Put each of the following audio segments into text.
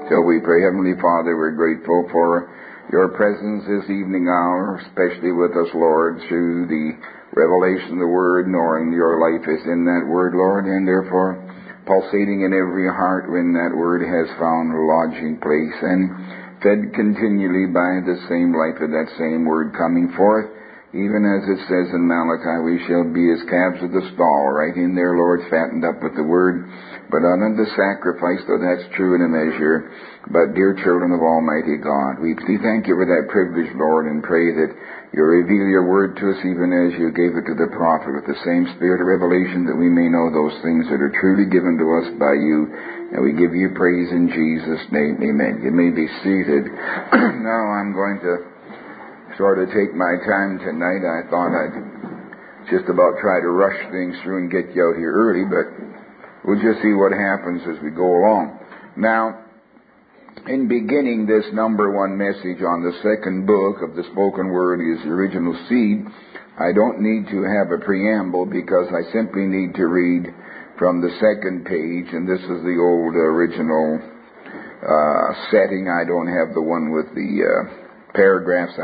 So we pray, Heavenly Father, we're grateful for your presence this evening hour, especially with us, Lord, through the revelation of the Word, knowing your life is in that Word, Lord, and therefore pulsating in every heart when that Word has found lodging place and fed continually by the same life of that same Word coming forth. Even as it says in Malachi, we shall be as calves of the stall, right in there, Lord, fattened up with the Word, but not unto sacrifice, though that's true in a measure, but dear children of Almighty God. We thank you for that privilege, Lord, and pray that you reveal your Word to us even as you gave it to the prophet with the same spirit of revelation, that we may know those things that are truly given to us by you. And we give you praise in Jesus' name. Amen. You may be seated. Now I'm going to sort of take my time tonight. I thought I'd just about try to rush things through and get you out here early, but we'll just see what happens as we go along. Now, in beginning this number one message on the second book of the spoken word is the original seed, I don't need to have a preamble because I simply need to read from the second page, and this is the old original setting. I don't have the one with the paragraphs.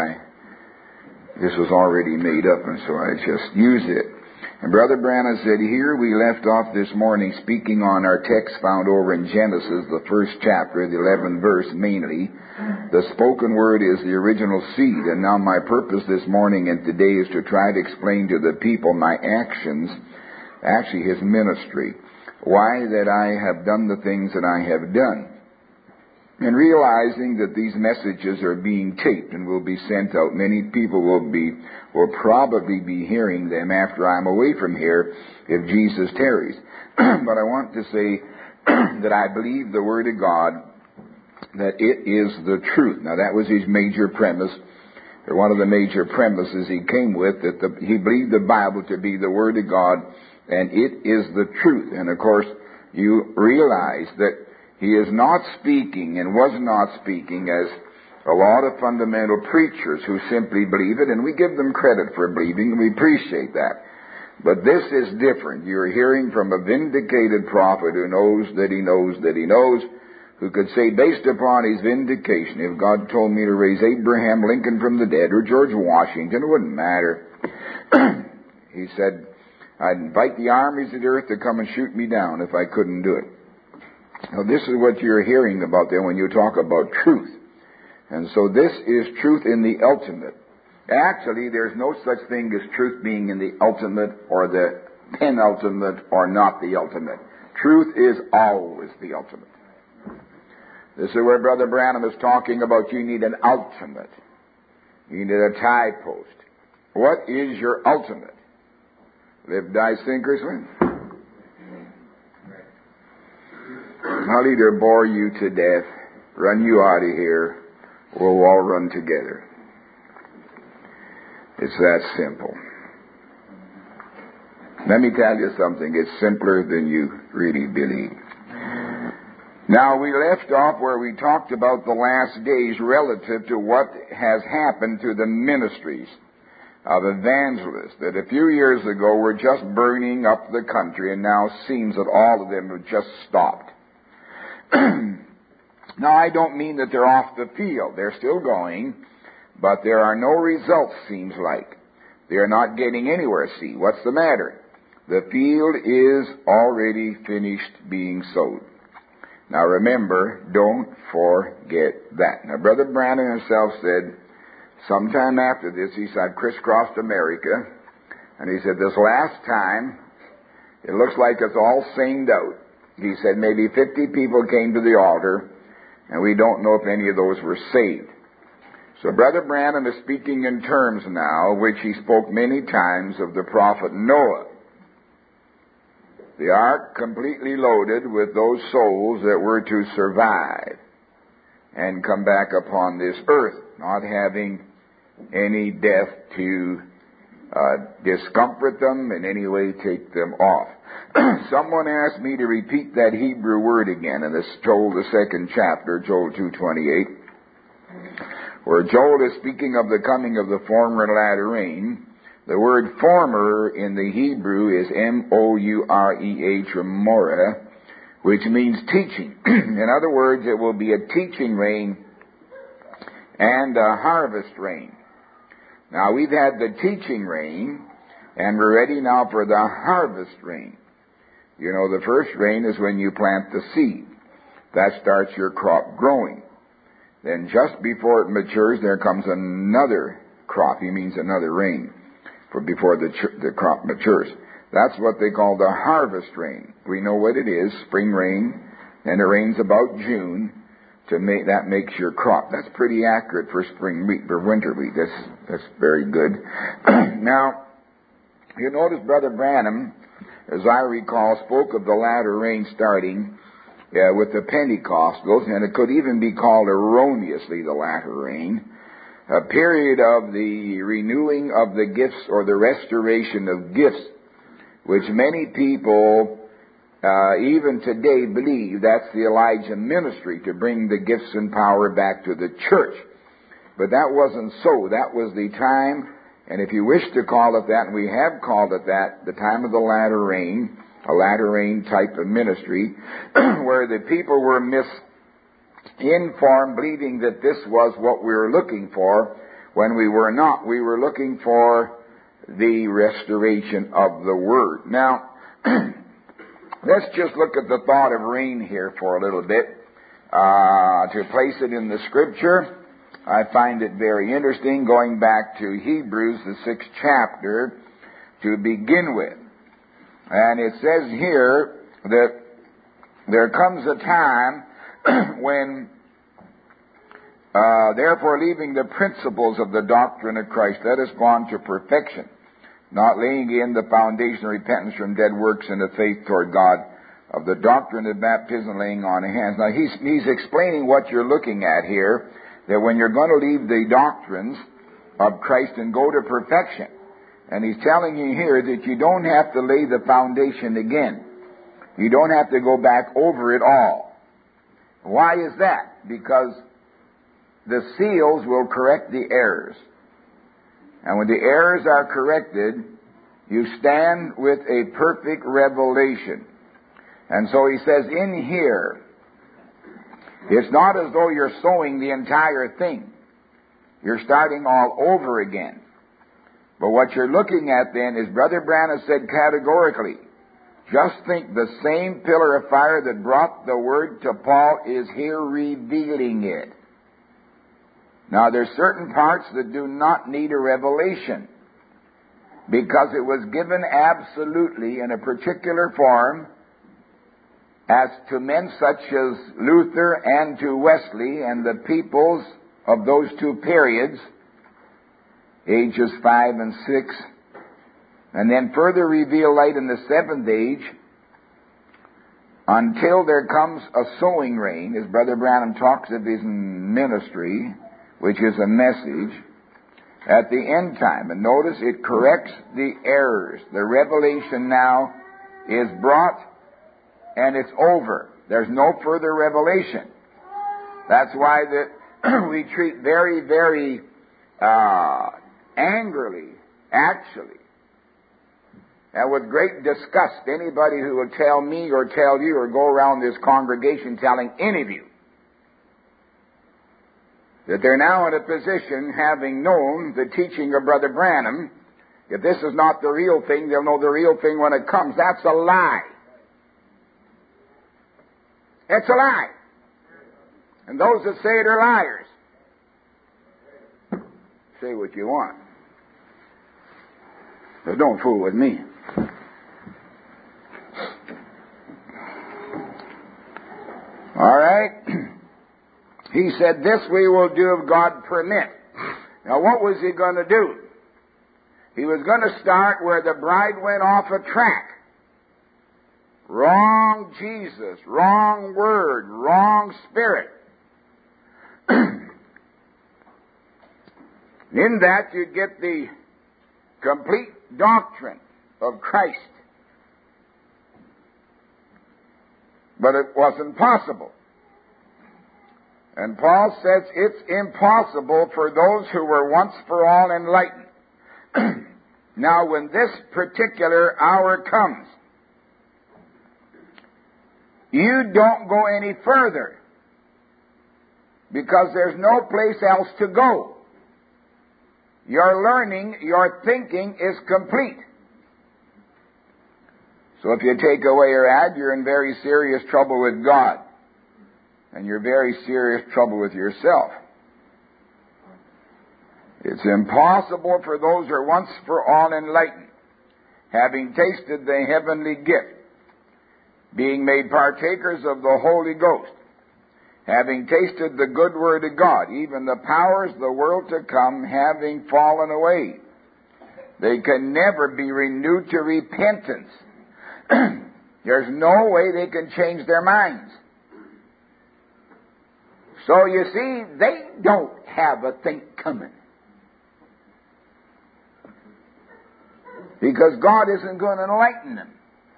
This was already made up, and so I just use it. And Brother Branham said, here we left off this morning speaking on our text found over in Genesis, the first chapter, the 11th verse mainly. The spoken word is the original seed, and now my purpose this morning and today is to try to explain to the people my actions, actually his ministry, why that I have done the things that I have done. And realizing that these messages are being taped and will be sent out, many people will probably be hearing them after I'm away from here if Jesus tarries. But I want to say that I believe the Word of God, that it is the truth. Now that was his major premise, or one of the major premises he came with, that he believed the Bible to be the Word of God, and it is the truth. And of course, you realize that he is not speaking and was not speaking as a lot of fundamental preachers who simply believe it, and we give them credit for believing, and we appreciate that. But this is different. You're hearing from a vindicated prophet who knows that he knows that he knows, who could say, based upon his vindication, if God told me to raise Abraham Lincoln from the dead or George Washington, it wouldn't matter. He said, I'd invite the armies of the earth to come and shoot me down if I couldn't do it. Now, this is what you're hearing about there when you talk about truth. And so this is truth in the ultimate. Actually, there's no such thing as truth being in the ultimate or the penultimate or not the ultimate. Truth is always the ultimate. This is where Brother Branham is talking about you need an ultimate. You need a tie post. What is your ultimate? Live, die, sink, or swim. I'll either bore you to death, run you out of here, or we'll all run together. It's that simple. Let me tell you something. It's simpler than you really believe. Now, we left off where we talked about the last days relative to what has happened to the ministries of evangelists that a few years ago were just burning up the country, and now it seems that all of them have just stopped. Now, I don't mean that they're off the field. They're still going, but there are no results, seems like. They're not getting anywhere, see. What's the matter? The field is already finished being sowed. Now, remember, don't forget that. Now, Brother Branham himself said, sometime after this, he said, crisscrossed America, and he said, this last time, it looks like it's all singed out. He said maybe 50 people came to the altar, and we don't know if any of those were saved. So Brother Branham is speaking in terms now, which he spoke many times of the prophet Noah. The ark completely loaded with those souls that were to survive and come back upon this earth, not having any death to discomfort them, in any way take them off. Someone asked me to repeat that Hebrew word again in this Joel, the second chapter, Joel 2:28, where Joel is speaking of the coming of the former and latter rain. The word former in the Hebrew is M-O-U-R-E-H, or moreh, which means teaching. In other words, it will be a teaching rain and a harvest rain. Now, we've had the teaching rain, and we're ready now for the harvest rain. You know, the first rain is when you plant the seed. That starts your crop growing. Then just before it matures, there comes another crop. He means another rain before the crop matures. That's what they call the harvest rain. We know what it is, spring rain, and it rains about June. That makes your crop. That's pretty accurate for spring wheat, for winter wheat. That's very good. Now, you notice Brother Branham, as I recall, spoke of the latter rain starting with the Pentecostals, and it could even be called erroneously the latter rain, a period of the renewing of the gifts or the restoration of gifts, which many people even today believe that's the Elijah ministry, to bring the gifts and power back to the church. But that wasn't so. That was the time, and if you wish to call it that, and we have called it that, the time of the latter rain, a latter rain type of ministry, where the people were misinformed, believing that this was what we were looking for, when we were not. We were looking for the restoration of the Word. Now, let's just look at the thought of rain here for a little bit. To place it in the Scripture, I find it very interesting, going back to Hebrews, the 6th chapter, to begin with. And it says here that there comes a time when, therefore, leaving the principles of the doctrine of Christ, let us go on to perfection, not laying in the foundation of repentance from dead works and of faith toward God, of the doctrine of baptism, laying on of hands. Now, he's explaining what you're looking at here, that when you're going to leave the doctrines of Christ and go to perfection, and he's telling you here that you don't have to lay the foundation again. You don't have to go back over it all. Why is that? Because the seals will correct the errors. And when the errors are corrected, you stand with a perfect revelation. And so he says in here, it's not as though you're sowing the entire thing. You're starting all over again. But what you're looking at then is, Brother Branham said categorically, just think the same pillar of fire that brought the Word to Paul is here revealing it. Now, there's certain parts that do not need a revelation, because it was given absolutely in a particular form as to men such as Luther and to Wesley and the peoples of those two periods, ages 5 and 6, and then further reveal light in the 7th age until there comes a sowing rain, as Brother Branham talks of his ministry, which is a message, at the end time. And notice it corrects the errors. The revelation now is brought and it's over. There's no further revelation. That's why we treat very, very angrily, actually, and with great disgust, anybody who will tell me or tell you or go around this congregation telling any of you that they're now in a position, having known the teaching of Brother Branham, if this is not the real thing, they'll know the real thing when it comes. That's a lie. It's a lie. And those that say it are liars. Say what you want, but don't fool with me. All right? He said, this we will do if God permit. Now, what was he going to do? He was going to start where the bride went off a track. Wrong Jesus, wrong word, wrong spirit. In that you get the complete doctrine of Christ. But it wasn't possible. And Paul says it's impossible for those who were once for all enlightened. Now, when this particular hour comes, you don't go any further because there's no place else to go. Your learning, your thinking is complete. So if you take away your ad, you're in very serious trouble with God. And you're very serious trouble with yourself. It's impossible for those who are once for all enlightened, having tasted the heavenly gift, being made partakers of the Holy Ghost, having tasted the good word of God, even the powers of the world to come, having fallen away. They can never be renewed to repentance. There's no way they can change their minds. So you see, they don't have a think coming. Because God isn't going to enlighten them.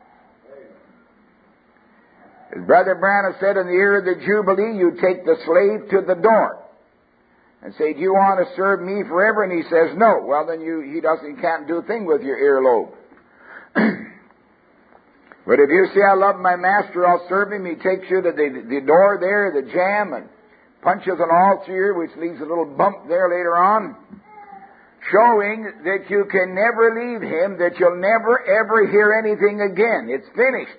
As Brother Branham said, in the year of the Jubilee, you take the slave to the door and say, do you want to serve me forever? And he says, no. Well, then he can't do a thing with your earlobe. But if you say, I love my master, I'll serve him, he takes you to the door there, the jamb, and punches an all through you, which leaves a little bump there later on, showing that you can never leave him, that you'll never ever hear anything again. It's finished.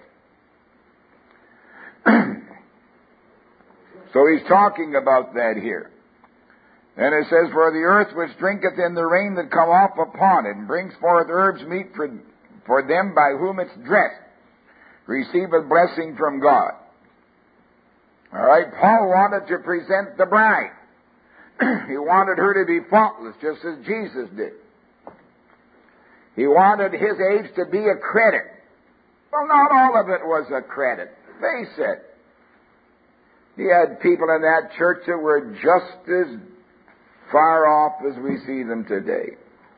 So he's talking about that here. And it says, for the earth which drinketh in the rain that come off upon it, and brings forth herbs meet for them by whom it's dressed, receiveth blessing from God. All right, Paul wanted to present the bride. He wanted her to be faultless, just as Jesus did. He wanted his age to be a credit. Well, not all of it was a credit. Face it. He had people in that church that were just as far off as we see them today.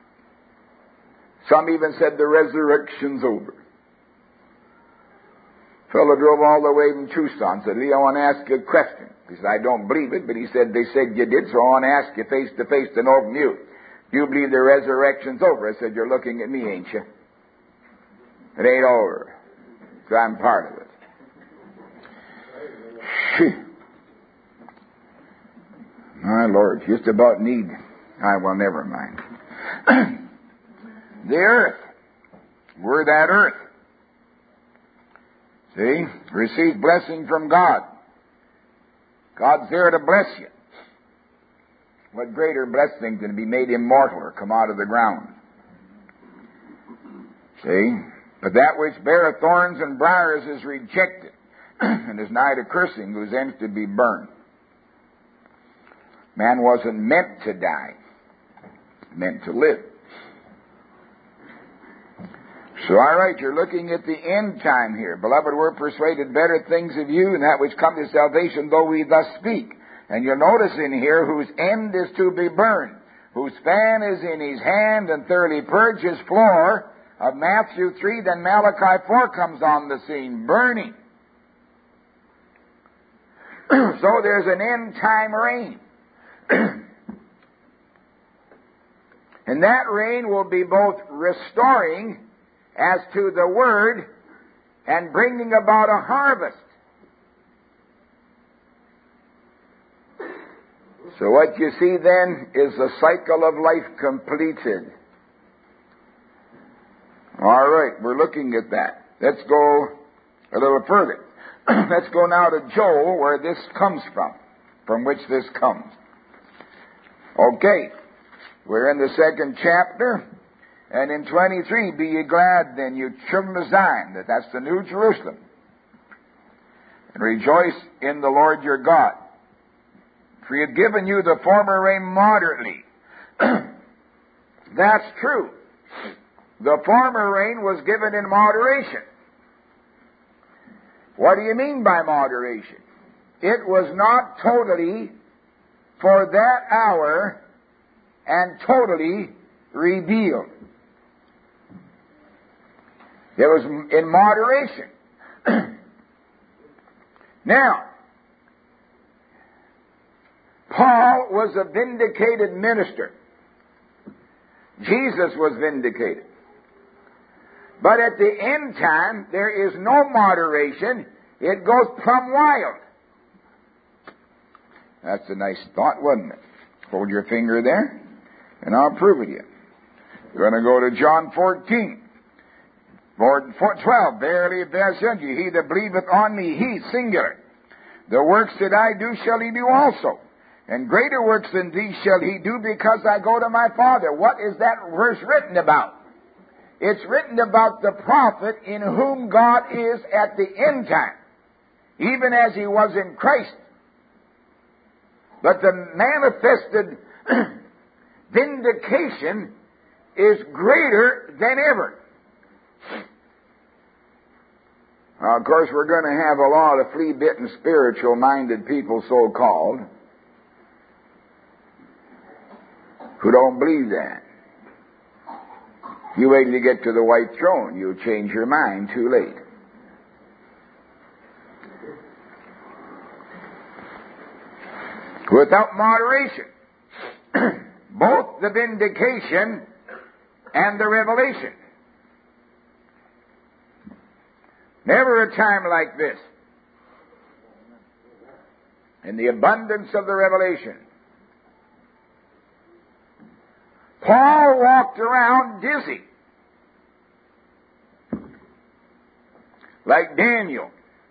Some even said the resurrection's over. Fellow drove all the way from Tucson, said, Lee, I want to ask you a question. He said, I don't believe it, but he said, they said you did, so I want to ask you face to face to know from you. Do you believe the resurrection's over? I said, you're looking at me, ain't you? It ain't over. So I'm part of it. My Lord, just about need. Well, never mind. The earth. We're that earth. See? Receive blessing from God. God's there to bless you. What greater blessing than to be made immortal or come out of the ground? See? But that which beareth thorns and briars is rejected, and is nigh to cursing, whose ends to be burned. Man wasn't meant to die, meant to live. So, all right, you're looking at the end time here. Beloved, we're persuaded better things of you and that which come to salvation, though we thus speak. And you'll notice in here, whose end is to be burned, whose fan is in his hand, and thoroughly purge his floor. Of Matthew 3, then Malachi 4 comes on the scene, burning. So there's an end time reign. And that reign will be both restoring as to the word and bringing about a harvest. So what you see then is the cycle of life completed. All right, we're looking at that. Let's go a little further. Let's go now to Joel, where this comes from which this comes. Okay, we're in the 2nd chapter, and in 23, be ye glad then, you children of Zion, that's the New Jerusalem, and rejoice in the Lord your God. For he hath given you the former rain moderately. That's true. The former rain was given in moderation. What do you mean by moderation? It was not totally for that hour and totally revealed. It was in moderation. Now, Paul was a vindicated minister. Jesus was vindicated. But at the end time, there is no moderation. It goes plumb wild. That's a nice thought, wasn't it? Hold your finger there, and I'll prove it to you. We're going to go to John 14. 12. Verily, I said to you, he that believeth on me, he, singular. The works that I do shall he do also. And greater works than these shall he do, because I go to my Father. What is that verse written about? It's written about the prophet in whom God is at the end time, even as he was in Christ. But the manifested vindication is greater than ever. Now, of course, we're going to have a lot of flea-bitten, spiritual-minded people, so-called, who don't believe that. You wait till you get to the white throne. You'll change your mind too late. Without moderation, both the vindication and the revelation. Never a time like this. In the abundance of the revelation. Paul walked around dizzy, like Daniel,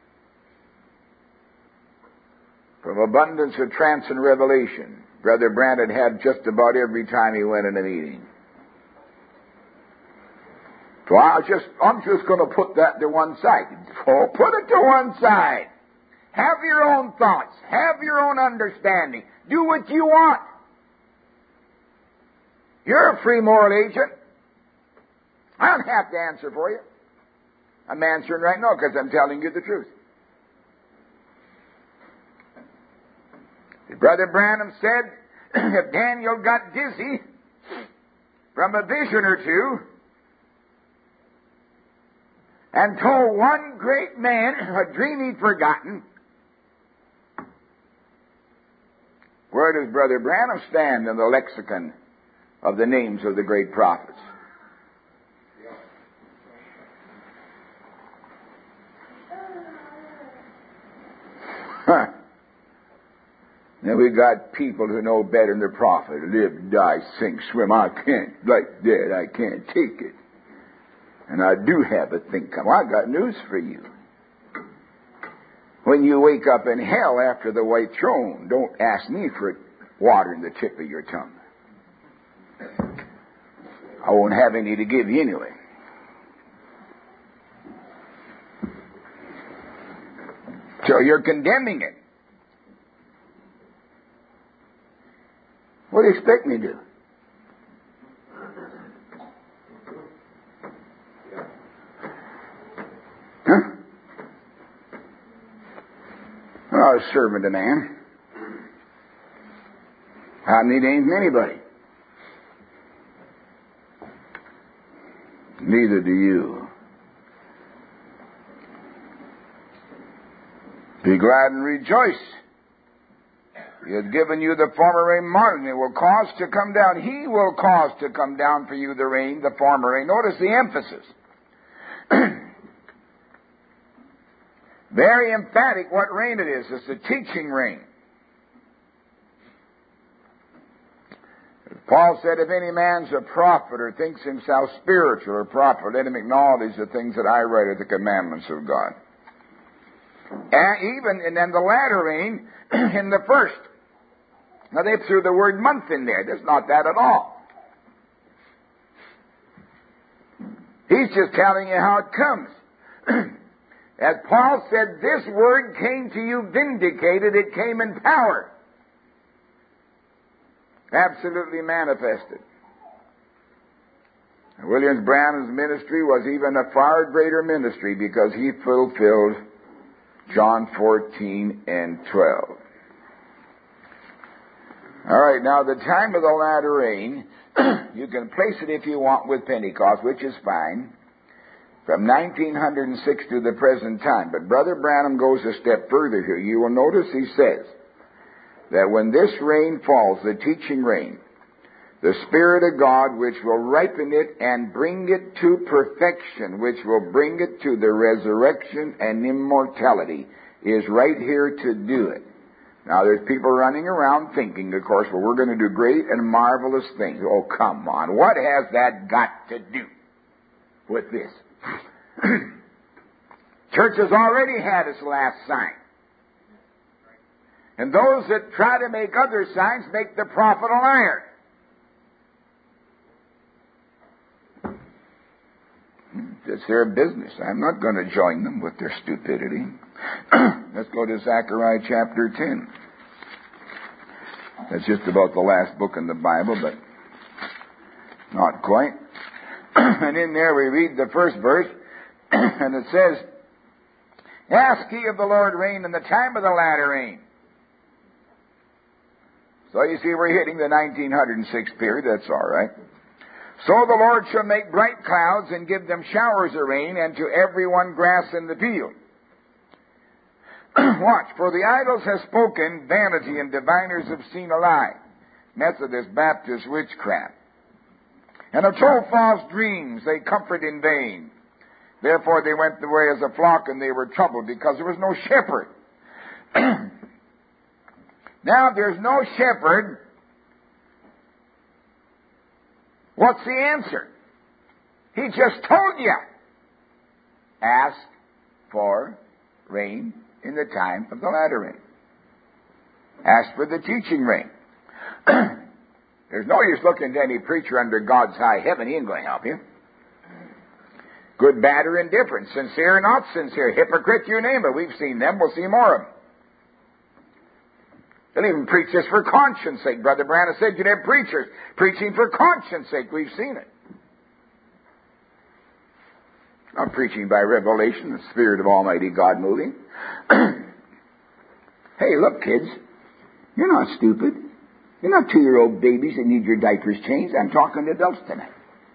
from abundance of trance and revelation. Brother Brandt had just about every time he went in a meeting. So I'm just going to put that to one side. Oh, put it to one side. Have your own thoughts. Have your own understanding. Do what you want. You're a free moral agent. I don't have to answer for you. I'm answering right now because I'm telling you the truth. Brother Branham said if Daniel got dizzy from a vision or two and told one great man a dream he'd forgotten, where does Brother Branham stand in the lexicon of the names of the great prophets? Huh. Now we got people who know better than the prophet. Live, die, sink, swim. I can't, like that, I can't take it. And I do have a thing come. I got news for you. When you wake up in hell after the white throne, don't ask me for water in the tip of your tongue. I won't have any to give you anyway. So you're condemning it. What do you expect me to do? Huh? Well, I was serving a man. I don't need anything from anybody. Neither do you. Be glad and rejoice. He has given you the former rain modern. It will cause to come down. He will cause to come down for you the rain, the former rain. Notice the emphasis. Very emphatic what rain it is. It's the teaching rain. Paul said, if any man's a prophet or thinks himself spiritual or prophet, let him acknowledge the things that I write are the commandments of God. And then the latter rain in the first. Now they threw the word month in there. There's not that at all. He's just telling you how it comes. As Paul said, this word came to you vindicated. It came in power. Absolutely manifested. William Branham's ministry was even a far greater ministry because he fulfilled John 14 and 12. All right, now the time of the latter rain, you can place it if you want with Pentecost, which is fine, from 1906 to the present time. But Brother Branham goes a step further here. You will notice he says that when this rain falls, the teaching rain, The Spirit of God which will ripen it and bring it to perfection, which will bring it to the resurrection and immortality, is right here to do it. Now there's people running around thinking, of course, well, we're going to do great and marvelous things. Oh, come on. What has that got to do with this? Church has already had its last sign. And those that try to make other signs make the prophet a liar. It's their business. I'm not going to join them with their stupidity. Let's go to Zechariah chapter 10. That's just about the last book in the Bible, but not quite. And in there we read the first verse, and it says, Ask ye of the Lord rain in the time of the latter rain. So you see, we're hitting the 1906 period. That's all right. So the Lord shall make bright clouds and give them showers of rain, and to every one grass in the field. Watch, for the idols have spoken vanity, and diviners have seen a lie. Methodist, Baptist, witchcraft. And have told false dreams, they comfort in vain. Therefore they went the way as a flock, and they were troubled, because there was no shepherd. Now, if there's no shepherd, what's the answer? He just told you. Ask for rain in the time of the latter rain. Ask for the teaching rain. There's no use looking to any preacher under God's high heaven. He ain't going to help you. Good, bad, or indifferent. Sincere or not sincere. Hypocrite, you name it. We've seen them. We'll see more of them. They'll even preach this for conscience sake. Brother Branham said you'd have preachers preaching for conscience sake. We've seen it. Not preaching by revelation, the Spirit of Almighty God moving. Hey, look, kids. You're not stupid. You're not 2-year-old babies that need your diapers changed. I'm talking to adults tonight.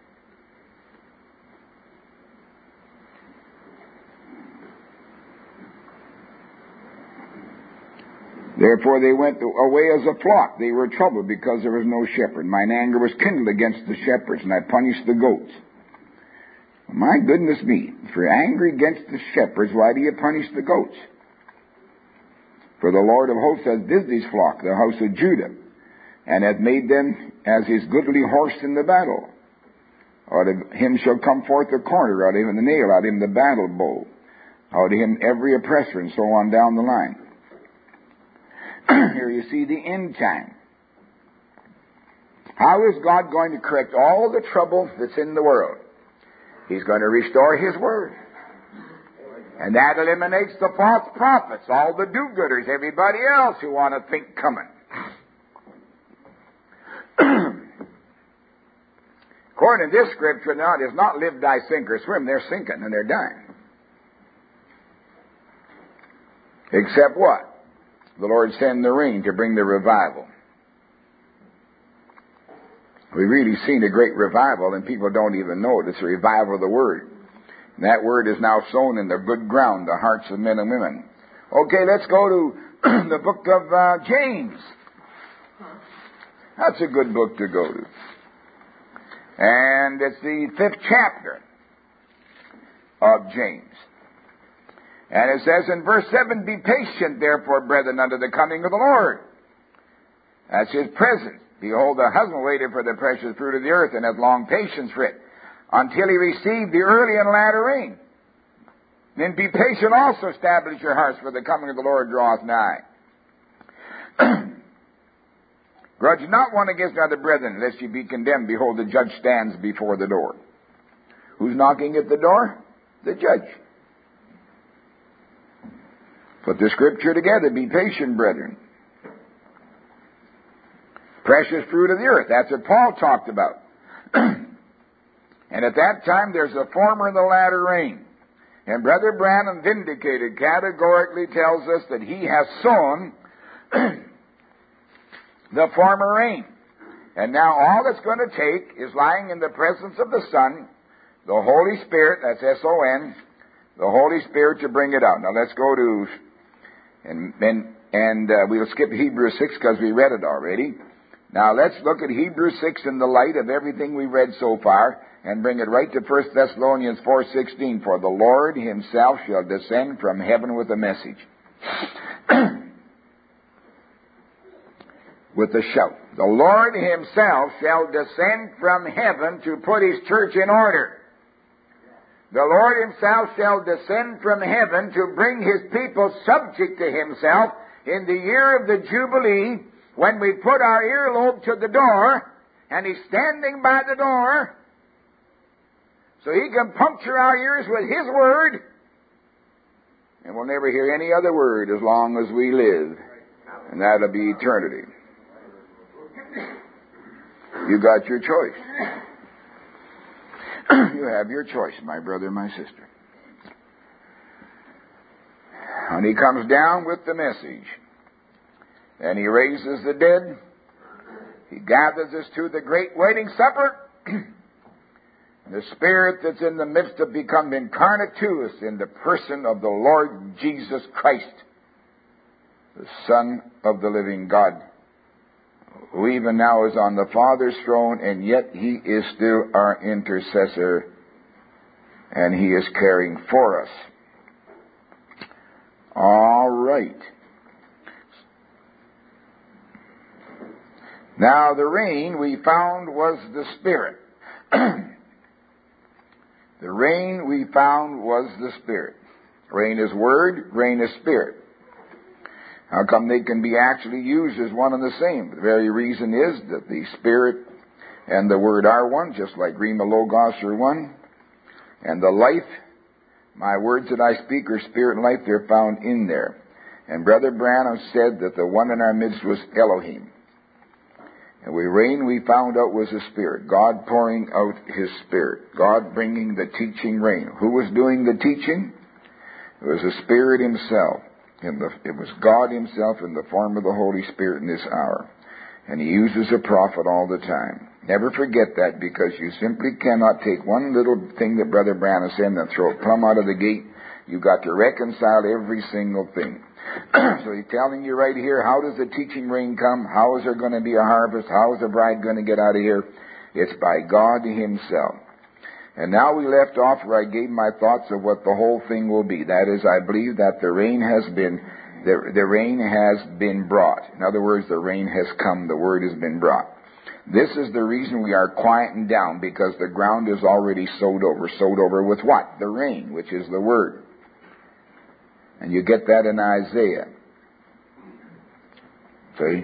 Therefore they went away as a flock. They were troubled because there was no shepherd. Mine anger was kindled against the shepherds, and I punished the goats. My goodness me, if you're angry against the shepherds, why do you punish the goats? For the Lord of hosts hath visited his flock, the house of Judah, and hath made them as his goodly horse in the battle. Out of him shall come forth the corner, out of him the nail, out of him the battle bow, out of him every oppressor, and so on down the line. Here you see the end time. How is God going to correct all the trouble that's in the world? He's going to restore his word. And that eliminates the false prophets, all the do-gooders, everybody else who want to think coming. According to this scripture now, it is not live, die, sink, or swim. They're sinking and they're dying. Except what? The Lord send the rain to bring the revival. We've really seen a great revival, and people don't even know it. It's a revival of the Word. And that Word is now sown in the good ground, the hearts of men and women. Okay, let's go to the book of James. That's a good book to go to. And it's the 5th chapter of James. And it says in verse 7, Be patient, therefore, brethren, unto the coming of the Lord. That's his presence. Behold, the husband waited for the precious fruit of the earth, and hath long patience for it, until he receive the early and latter rain. Then be patient also, establish your hearts, for the coming of the Lord draweth nigh. Grudge not one against another, brethren, lest ye be condemned. Behold, the judge stands before the door. Who's knocking at the door? The judge. Put the scripture together. Be patient, brethren. Precious fruit of the earth. That's what Paul talked about. And at that time, there's a former and the latter rain. And Brother Branham vindicated, categorically tells us that he has sown the former rain. And now all it's going to take is lying in the presence of the Son, the Holy Spirit, that's S-O-N, the Holy Spirit to bring it out. Now let's go to, and we'll skip Hebrews 6 because we read it already. Now let's look at Hebrews 6 in the light of everything we read so far and bring it right to 1 Thessalonians 4:16. For the Lord himself shall descend from heaven with a message. With a shout. The Lord himself shall descend from heaven to put his church in order. The Lord himself shall descend from heaven to bring his people subject to himself in the year of the Jubilee, when we put our earlobe to the door, and he's standing by the door, so he can puncture our ears with his word, and we'll never hear any other word as long as we live, and that'll be eternity. You got your choice. You have your choice, my brother, my sister. And he comes down with the message, and he raises the dead. He gathers us to the great wedding supper. The Spirit that's in the midst of become incarnate to us in the person of the Lord Jesus Christ, the Son of the living God, who even now is on the Father's throne, and yet he is still our intercessor, and he is caring for us. All right. Now, the rain we found was the Spirit. The rain we found was the Spirit. Rain is Word, rain is Spirit. How come they can be actually used as one and the same? The very reason is that the Spirit and the Word are one, just like Rhema Logos are one. And the life, my words that I speak are Spirit and life, they're found in there. And Brother Branham said that the one in our midst was Elohim. And the rain we found out was the Spirit. God pouring out His Spirit. God bringing the teaching rain. Who was doing the teaching? It was the Spirit Himself. It was God Himself in the form of the Holy Spirit in this hour. And He uses a prophet all the time. Never forget that, because you simply cannot take one little thing that Brother Branham said and throw it plumb out of the gate. You've got to reconcile every single thing. So he's telling you right here, how does the teaching rain come? How is there going to be a harvest? How is the bride going to get out of here? It's by God Himself. And now we left off where I gave my thoughts of what the whole thing will be. That is, I believe that the rain has been brought. In other words, the rain has come. The word has been brought. This is the reason we are quieting down, because the ground is already sowed over. Sowed over with what? The rain, which is the word. And you get that in Isaiah. See?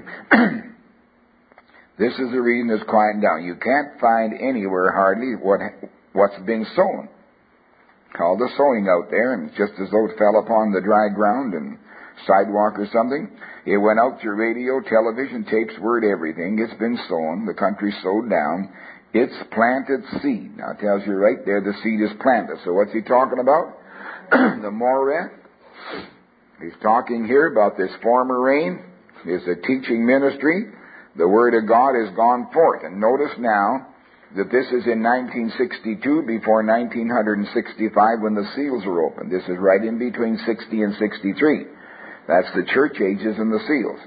This is the reason it's quieting down. You can't find anywhere hardly what's been sown. Called the sowing out there, and just as though it fell upon the dry ground and sidewalk or something, it went out through radio, television, tapes, word, everything. It's been sown. The country's sowed down. It's planted seed. Now it tells you right there the seed is planted. So what's he talking about? The Moreh. He's talking here about this former rain. It's a teaching ministry. The Word of God has gone forth. And notice now that this is in 1962 before 1965 when the seals were opened. This is right in between 60 and 63. That's the church ages and the seals.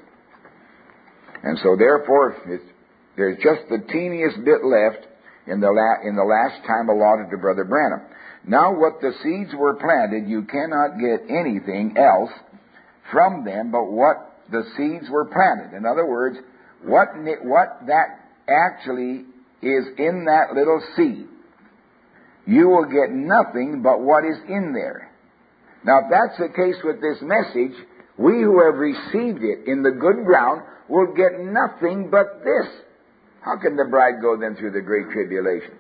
And so therefore, there's just the teeniest bit left in the last time allotted to Brother Branham. Now what the seeds were planted, you cannot get anything else from them but what the seeds were planted. In other words, what that actually is in that little seed. You will get nothing but what is in there. Now if that's the case with this message, we who have received it in the good ground will get nothing but this. How can the bride go then through the great tribulation?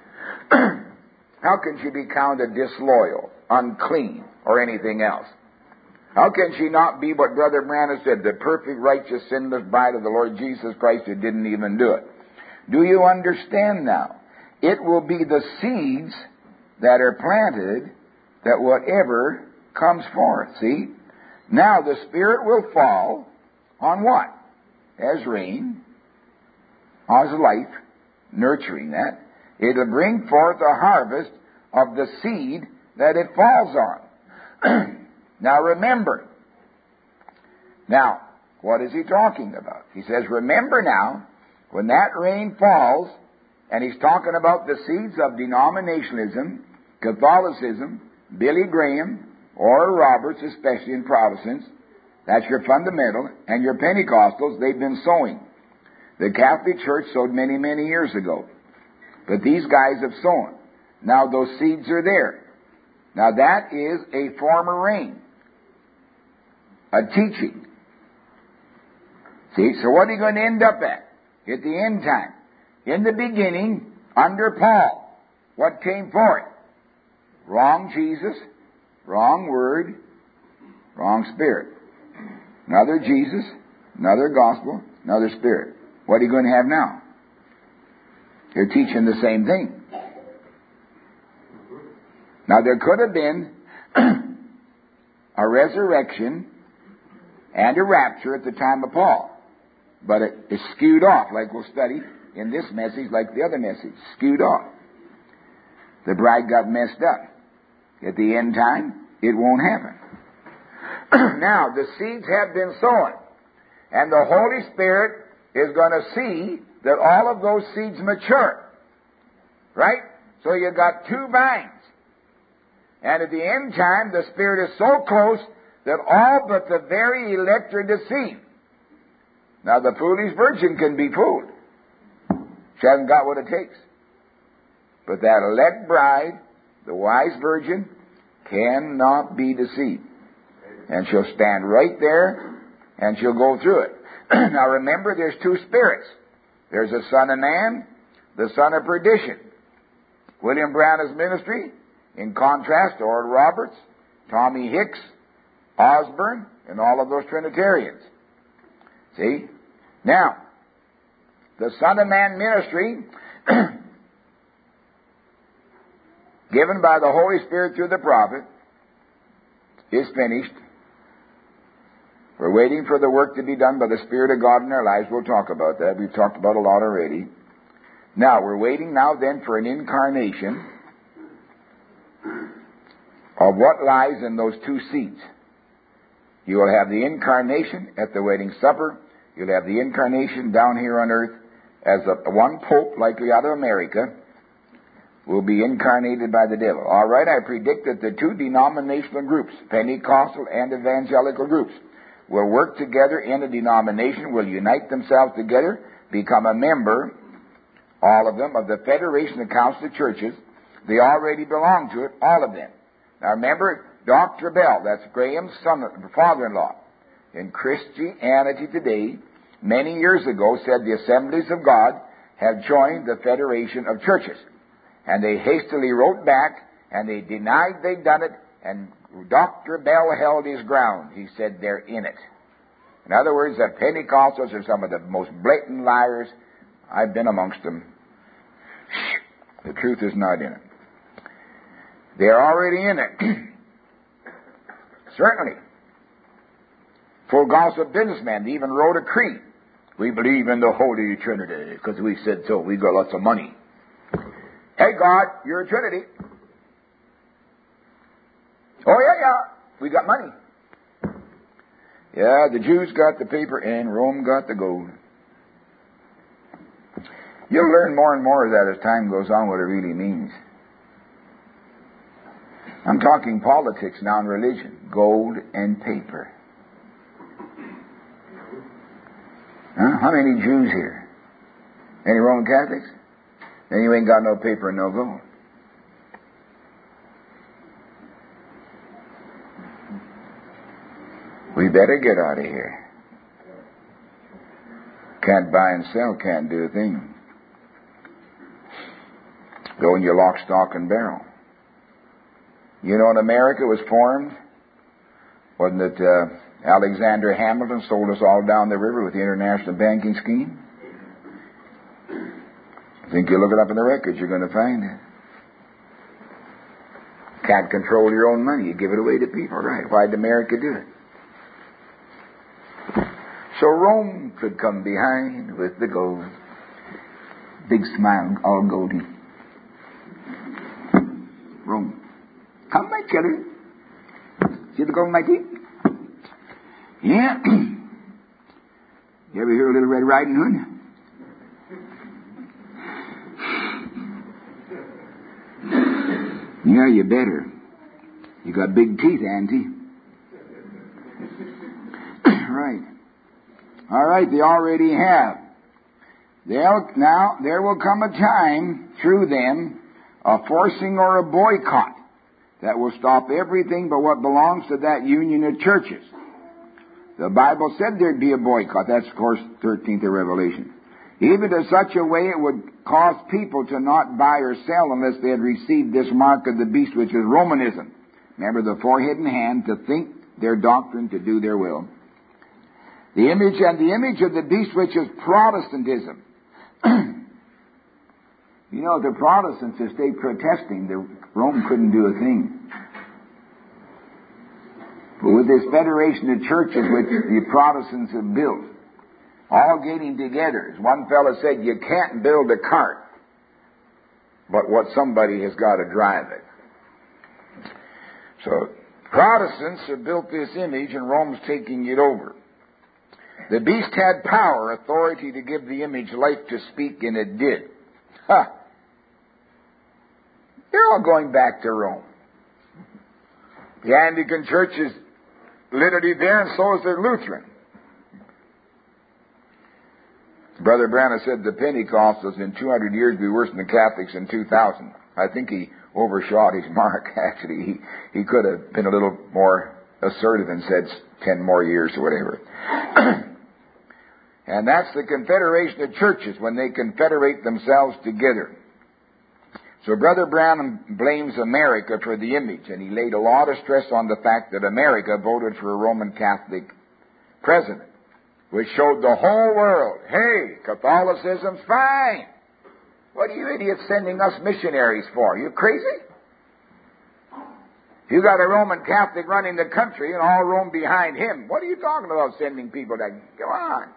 How can she be counted disloyal, unclean, or anything else? How can she not be what Brother Branham said, the perfect, righteous, sinless bride of the Lord Jesus Christ who didn't even do it? Do you understand now? It will be the seeds that are planted that whatever comes forth. See? Now the Spirit will fall on what? As rain, as life, nurturing that. It'll bring forth a harvest of the seed that it falls on. Now remember. Now, what is he talking about? He says, remember now When that rain falls, and he's talking about the seeds of denominationalism, Catholicism, Billy Graham, Oral Roberts, especially in Protestants, that's your fundamental, and your Pentecostals, they've been sowing. The Catholic Church sowed many, many years ago. But these guys have sown. Now those seeds are there. Now that is a former rain. A teaching. See, so what are you going to end up at the end time? In the beginning, under Paul, what came forth? Wrong Jesus, wrong word, wrong spirit. Another Jesus, another gospel, another spirit. What are you going to have now? You're teaching the same thing. Now there could have been a resurrection and a rapture at the time of Paul. But it is skewed off, like we'll study in this message, like the other message. Skewed off. The bride got messed up. At the end time, it won't happen. Now, the seeds have been sown. And the Holy Spirit is going to see that all of those seeds mature. Right? So you got two vines. And at the end time, the Spirit is so close that all but the very elect are deceived. Now, the foolish virgin can be fooled. She hasn't got what it takes. But that elect bride, the wise virgin, cannot be deceived. And she'll stand right there, and she'll go through it. Now, remember, there's two spirits. There's the son of man, the son of perdition. William Branham's ministry, in contrast to Oral Roberts, Tommy Hicks, Osborne, and all of those Trinitarians. See? Now, the Son of Man ministry, given by the Holy Spirit through the prophet, is finished. We're waiting for the work to be done by the Spirit of God in our lives. We'll talk about that. We've talked about a lot already. Now, we're waiting now then for an incarnation of what lies in those two seeds. You will have the incarnation at the wedding supper. You'll have the incarnation down here on earth as one pope, likely out of America, will be incarnated by the devil. All right, I predict that the two denominational groups, Pentecostal and evangelical groups, will work together in a denomination, will unite themselves together, become a member, all of them, of the Federation of Council of Churches. They already belong to it, all of them. Now remember, Dr. Bell, that's Graham's father-in-law, in Christianity Today, many years ago, said the Assemblies of God have joined the Federation of Churches. And they hastily wrote back, and they denied they'd done it, and Dr. Bell held his ground. He said they're in it. In other words, the Pentecostals are some of the most blatant liars. I've been amongst them. The truth is not in it. They're already in it. Certainly. Full gossip businessmen. They even wrote a creed. We believe in the Holy Trinity because we said so. We got lots of money. Hey, God, you're a Trinity. Oh, yeah. We got money. Yeah, the Jews got the paper and Rome got the gold. You'll learn more and more of that as time goes on, what it really means. I'm talking politics now and religion. Gold and paper. Huh? How many Jews here? Any Roman Catholics? Then you ain't got no paper and no gold. We better get out of here. Can't buy and sell, can't do a thing. Go in your lock, stock, and barrel. You know when America was formed, wasn't it Alexander Hamilton sold us all down the river with the international banking scheme? I think you look it up in the records, you're going to find it. Can't control your own money, you give it away to people. Right, why did America do it? So Rome could come behind with the gold. Big smile, all goldy. Rome. Come, my children. See the gold in my teeth? Yeah. You ever hear of Little Red Riding Hood? Yeah, you better. You got big teeth, Auntie. Right. All right, they already have. Now, there will come a time through them, a forcing or a boycott that will stop everything but what belongs to that union of churches. The Bible said there'd be a boycott. That's, of course, 13th of Revelation. Even to such a way it would cause people to not buy or sell unless they had received this mark of the beast, which is Romanism. Remember, the forehead and hand, to think their doctrine, to do their will. The image of the beast, which is Protestantism. You know, the Protestants, if they protesting, Rome couldn't do a thing. But with this federation of churches which the Protestants have built, all getting together, as one fellow said, you can't build a cart, but what somebody has got to drive it. So, Protestants have built this image, and Rome's taking it over. The beast had power, authority to give the image life to speak, and it did. Ha! They're all going back to Rome. The Anglican Church is literally there, and so is the Lutheran. Brother Branham said the Pentecostals in 200 years will be worse than the Catholics in 2000. I think he overshot his mark, actually. He could have been a little more assertive and said 10 more years or whatever. And that's the confederation of churches, when they confederate themselves together. So Brother Branham blames America for the image, and he laid a lot of stress on the fact that America voted for a Roman Catholic president, which showed the whole world, hey, Catholicism's fine. What are you idiots sending us missionaries for? You crazy? You got a Roman Catholic running the country and all Rome behind him. What are you talking about sending people to? Come on.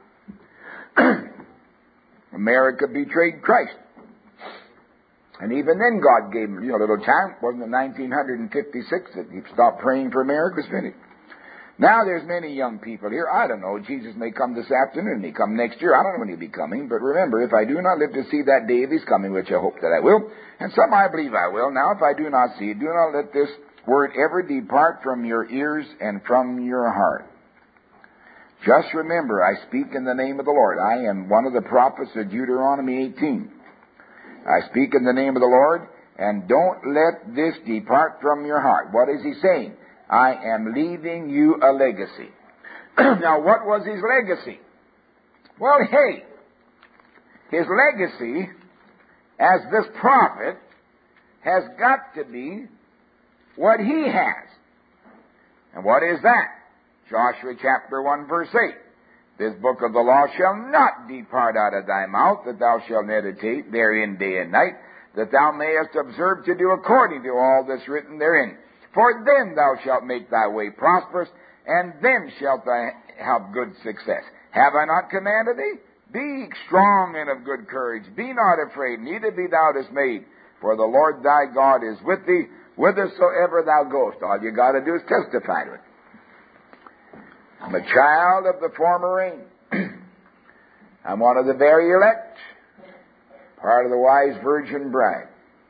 America betrayed Christ. And even then God gave him, a little time. Wasn't it 1956 that he stopped praying for America? Was finished. Now there's many young people here. I don't know. Jesus may come this afternoon. He come next year. I don't know when he'll be coming. But remember, if I do not live to see that day of his coming, which I hope that I will, and some I believe I will. Now, if I do not see it, do not let this word ever depart from your ears and from your heart. Just remember, I speak in the name of the Lord. I am one of the prophets of Deuteronomy 18. I speak in the name of the Lord, and don't let this depart from your heart. What is he saying? I am leaving you a legacy. Now, what was his legacy? Well, hey, his legacy as this prophet has got to be what he has. And what is that? Joshua chapter 1, verse 8. This book of the law shall not depart out of thy mouth, that thou shalt meditate therein day and night, that thou mayest observe to do according to all that's written therein. For then thou shalt make thy way prosperous, and then shalt thou have good success. Have I not commanded thee? Be strong and of good courage. Be not afraid, neither be thou dismayed. For the Lord thy God is with thee, whithersoever thou goest. All you got to do is testify to it. I'm a child of the former rain. I'm one of the very elect, part of the wise virgin bride.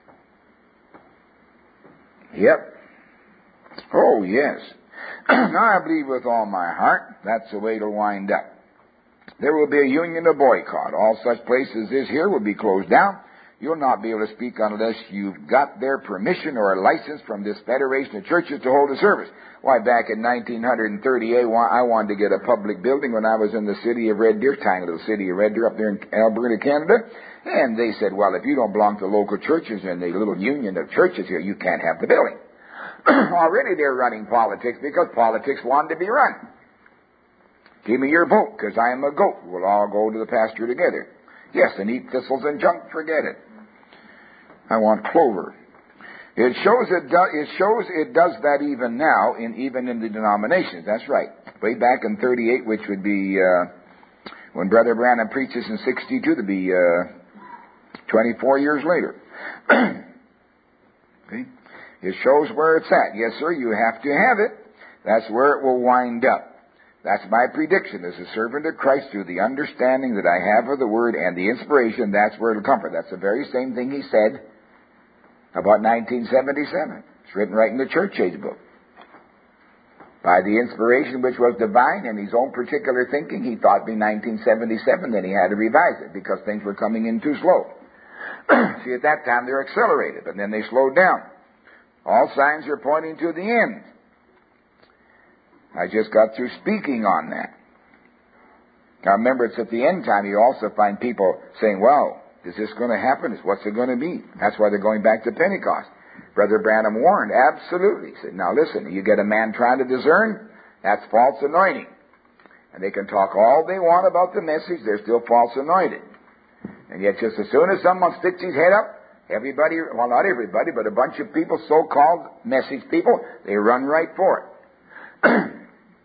Yep. Oh, yes. Now I believe with all my heart that's the way it'll wind up. There will be a union of boycott. All such places as here will be closed down. You'll not be able to speak unless you've got their permission or a license from this federation of churches to hold a service. Why, back in 1938, I wanted to get a public building when I was in the city of Red Deer, tiny little city of Red Deer up there in Alberta, Canada. And they said, well, if you don't belong to local churches and the little union of churches here, you can't have the building. Already they're running politics because politics wanted to be run. Give me your vote, because I am a goat. We'll all go to the pasture together. Yes, and eat thistles and junk, forget it. I want clover. It shows it does that even now, even in the denominations. That's right. Way back in 38, which would be when Brother Branham preaches in 62, to be 24 years later. See? It shows where it's at. Yes, sir, you have to have it. That's where it will wind up. That's my prediction as a servant of Christ, through the understanding that I have of the Word and the inspiration. That's where it'll come from. That's the very same thing he said about 1977. It's written right in the Church Age book. By the inspiration which was divine and his own particular thinking, he thought it'd be 1977, then he had to revise it because things were coming in too slow. See, at that time they're accelerated, but then they slowed down. All signs are pointing to the end. I just got through speaking on that. Now remember, it's at the end time you also find people saying, well, is this going to happen? What's it going to be? That's why they're going back to Pentecost. Brother Branham warned, absolutely. He said, now listen, you get a man trying to discern, that's false anointing. And they can talk all they want about the message, they're still false anointed. And yet just as soon as someone sticks his head up, everybody, well not everybody, but a bunch of people, so-called message people, they run right for it.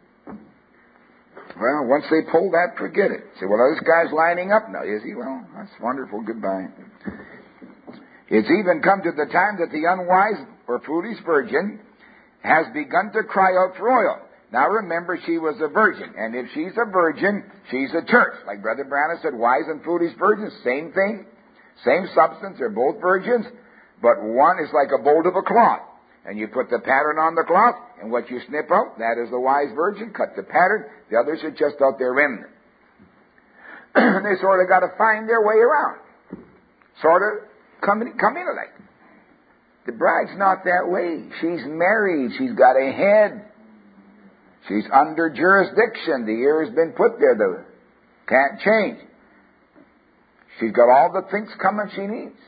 Well, once they pull that, forget it. Say, well, this guy's lining up now, is he? Well, that's wonderful, goodbye. It's even come to the time that the unwise or foolish virgin has begun to cry out for oil. Now remember, she was a virgin, and if she's a virgin, she's a church. Like Brother Branham said, wise and foolish virgins, same thing, same substance, they're both virgins, but one is like a bolt of a cloth. And you put the pattern on the cloth, and what you snip out, that is the wise virgin, cut the pattern, the others are just out there remnant. They sort of got to find their way around. Sort of come in like. The bride's not that way. She's married. She's got a head. She's under jurisdiction. The ear has been put there. Can't change. She's got all the things coming she needs.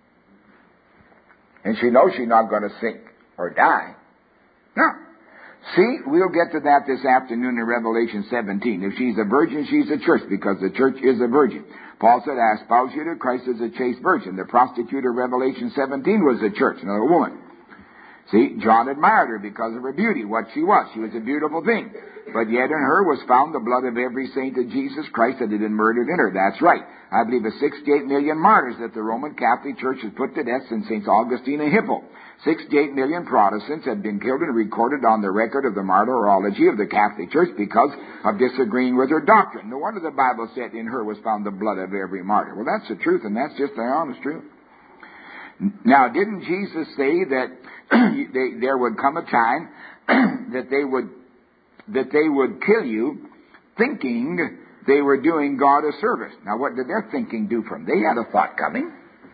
And she knows she's not going to sink or die. No. See, we'll get to that this afternoon in Revelation 17. If she's a virgin, she's a church, because the church is a virgin. Paul said, I espouse you to Christ as a chaste virgin. The prostitute of Revelation 17 was a church, another woman. See, John admired her because of her beauty, what she was. She was a beautiful thing. But yet in her was found the blood of every saint of Jesus Christ that had been murdered in her. That's right. I believe the 68 million martyrs that the Roman Catholic Church has put to death since St. Augustine and Hippo. 68 million Protestants had been killed and recorded on the record of the martyrology of the Catholic Church because of disagreeing with her doctrine. No wonder the Bible said in her was found the blood of every martyr. Well, that's the truth, and that's just the honest truth. Now, didn't Jesus say that there would come a time that they would kill you thinking they were doing God a service? Now, what did their thinking do for them? They had a thought coming.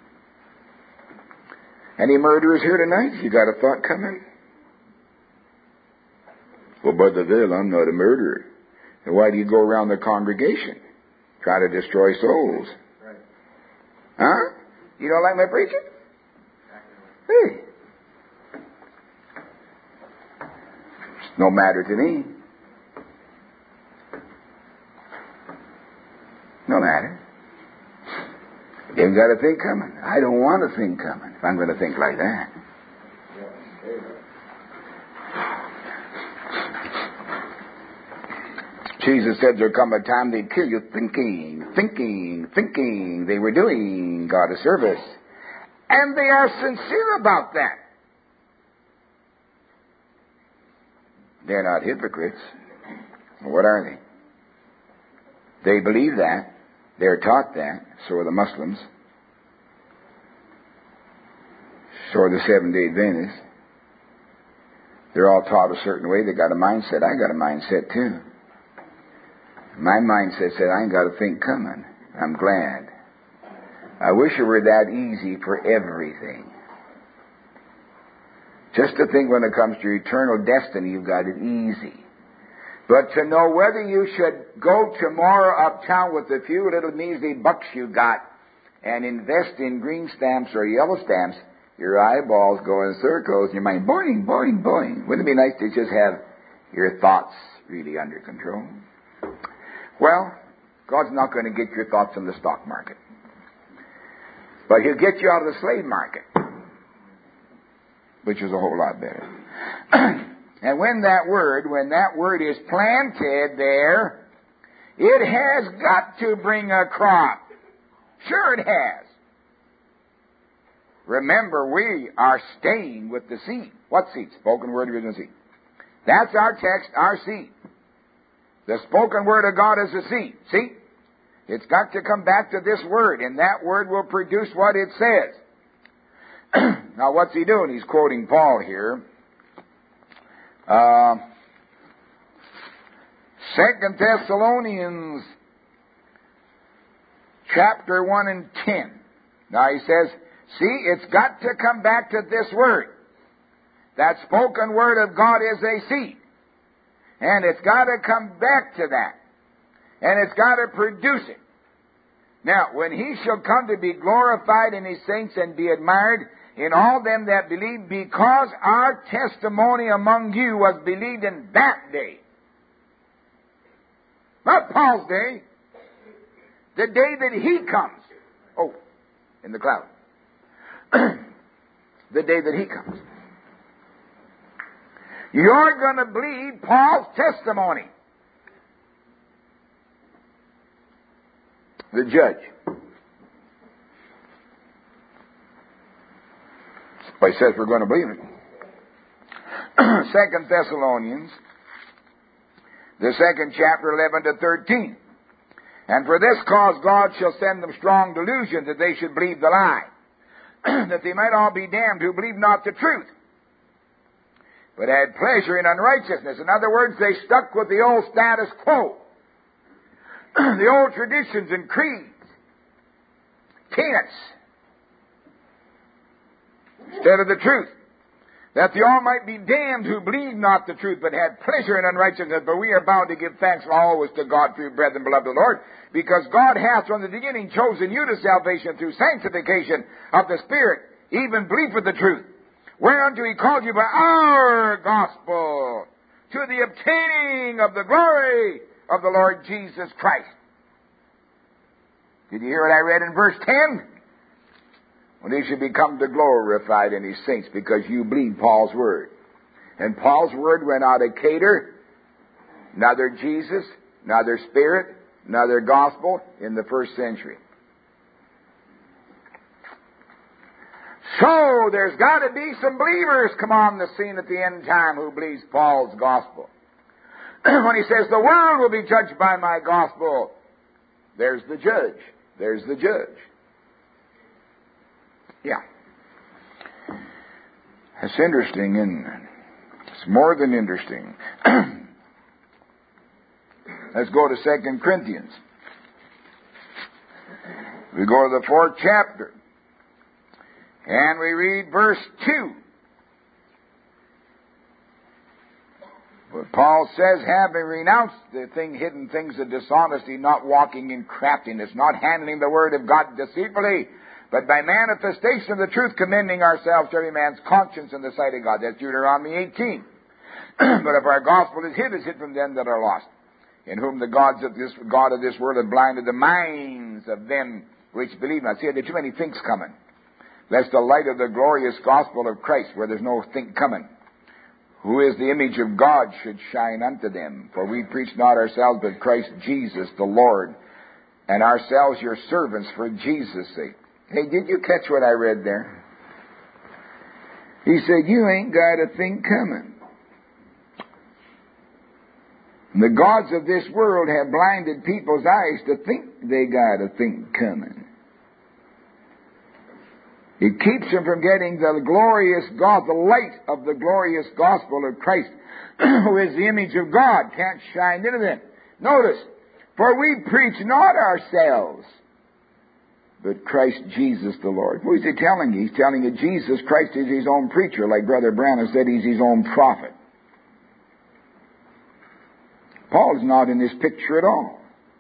Any murderers here tonight? You got a thought coming? Well, Brother Bill, I'm not a murderer. Then why do you go around the congregation trying to destroy souls? Right. Huh? You don't like my preaching? Hey. It's no matter to me. No matter. You ain't got a thing coming. I don't want a thing coming if I'm going to think like that. Jesus said there'll come a time they'd kill you thinking they were doing God a service. And they are sincere about that. They're not hypocrites. What are they? They believe that. They're taught that. So are the Muslims. So are the Seventh-day Adventists. They're all taught a certain way. They got a mindset. I got a mindset too. My mindset said, I ain't got a thing coming. I'm glad. I wish it were that easy for everything. Just to think when it comes to your eternal destiny, you've got it easy. But to know whether you should go tomorrow uptown with the few little measly bucks you got and invest in green stamps or yellow stamps, your eyeballs go in circles and your mind, boing, boing, boing. Wouldn't it be nice to just have your thoughts really under control? Well, God's not going to get your thoughts in the stock market. But He'll get you out of the slave market, which is a whole lot better. And when that word is planted there, it has got to bring a crop. Sure it has. Remember, we are staying with the seed. What seed? Spoken word, original seed. That's our text, our seed. The spoken word of God is a seed. See? It's got to come back to this word, and that word will produce what it says. Now, what's he doing? He's quoting Paul here. 2 Thessalonians chapter 1 and 10. Now he says, see, it's got to come back to this word. That spoken word of God is a seed. And it's got to come back to that. And it's got to produce it. Now, when he shall come to be glorified in his saints and be admired in all them that believe, because our testimony among you was believed in that day. Not Paul's day. The day that he comes. Oh, in the cloud. The day that he comes. You're going to believe Paul's testimony. The judge. He says we're going to believe it. 2 Thessalonians, the 2nd chapter, 11 to 13. And for this cause God shall send them strong delusion, that they should believe the lie, that they might all be damned who believe not the truth, but had pleasure in unrighteousness. In other words, they stuck with the old status quo, the old traditions and creeds, tenets, instead of the truth, that they all might be damned who believe not the truth, but had pleasure in unrighteousness. But we are bound to give thanks always to God for you, brethren, beloved of the Lord, because God hath from the beginning chosen you to salvation through sanctification of the Spirit, even belief of the truth, whereunto he called you by our gospel, to the obtaining of the glory of the Lord Jesus Christ. Did you hear what I read in verse 10? When he should become glorified in his saints, because you believe Paul's word. And Paul's word went out of cater, neither Jesus, neither Spirit, neither gospel in the first century. So there's got to be some believers come on the scene at the end time who believes Paul's gospel. When he says the world will be judged by my gospel, there's the judge. There's the judge. Yeah. It's interesting, isn't it? It's more than interesting. Let's go to 2 Corinthians. We go to the 4th chapter. And we read verse 2. But Paul says, having renounced the hidden things of dishonesty, not walking in craftiness, not handling the word of God deceitfully, but by manifestation of the truth, commending ourselves to every man's conscience in the sight of God. That's Deuteronomy 18. But if our gospel is hid, it's hid from them that are lost, in whom the God of this world have blinded the minds of them which believe not. See, there are too many things coming. Lest the light of the glorious gospel of Christ, where there's no think coming, who is the image of God, should shine unto them. For we preach not ourselves, but Christ Jesus the Lord, and ourselves your servants for Jesus' sake. Hey, did you catch what I read there? He said, you ain't got a thing coming. The gods of this world have blinded people's eyes to think they got a thing coming. It keeps them from getting the glorious God, the light of the glorious gospel of Christ, who is the image of God, can't shine into them. Notice, for we preach not ourselves, but Christ Jesus the Lord. What is he telling you? He's telling you Jesus Christ is his own preacher, like Brother Branham said, he's his own prophet. Paul's not in this picture at all.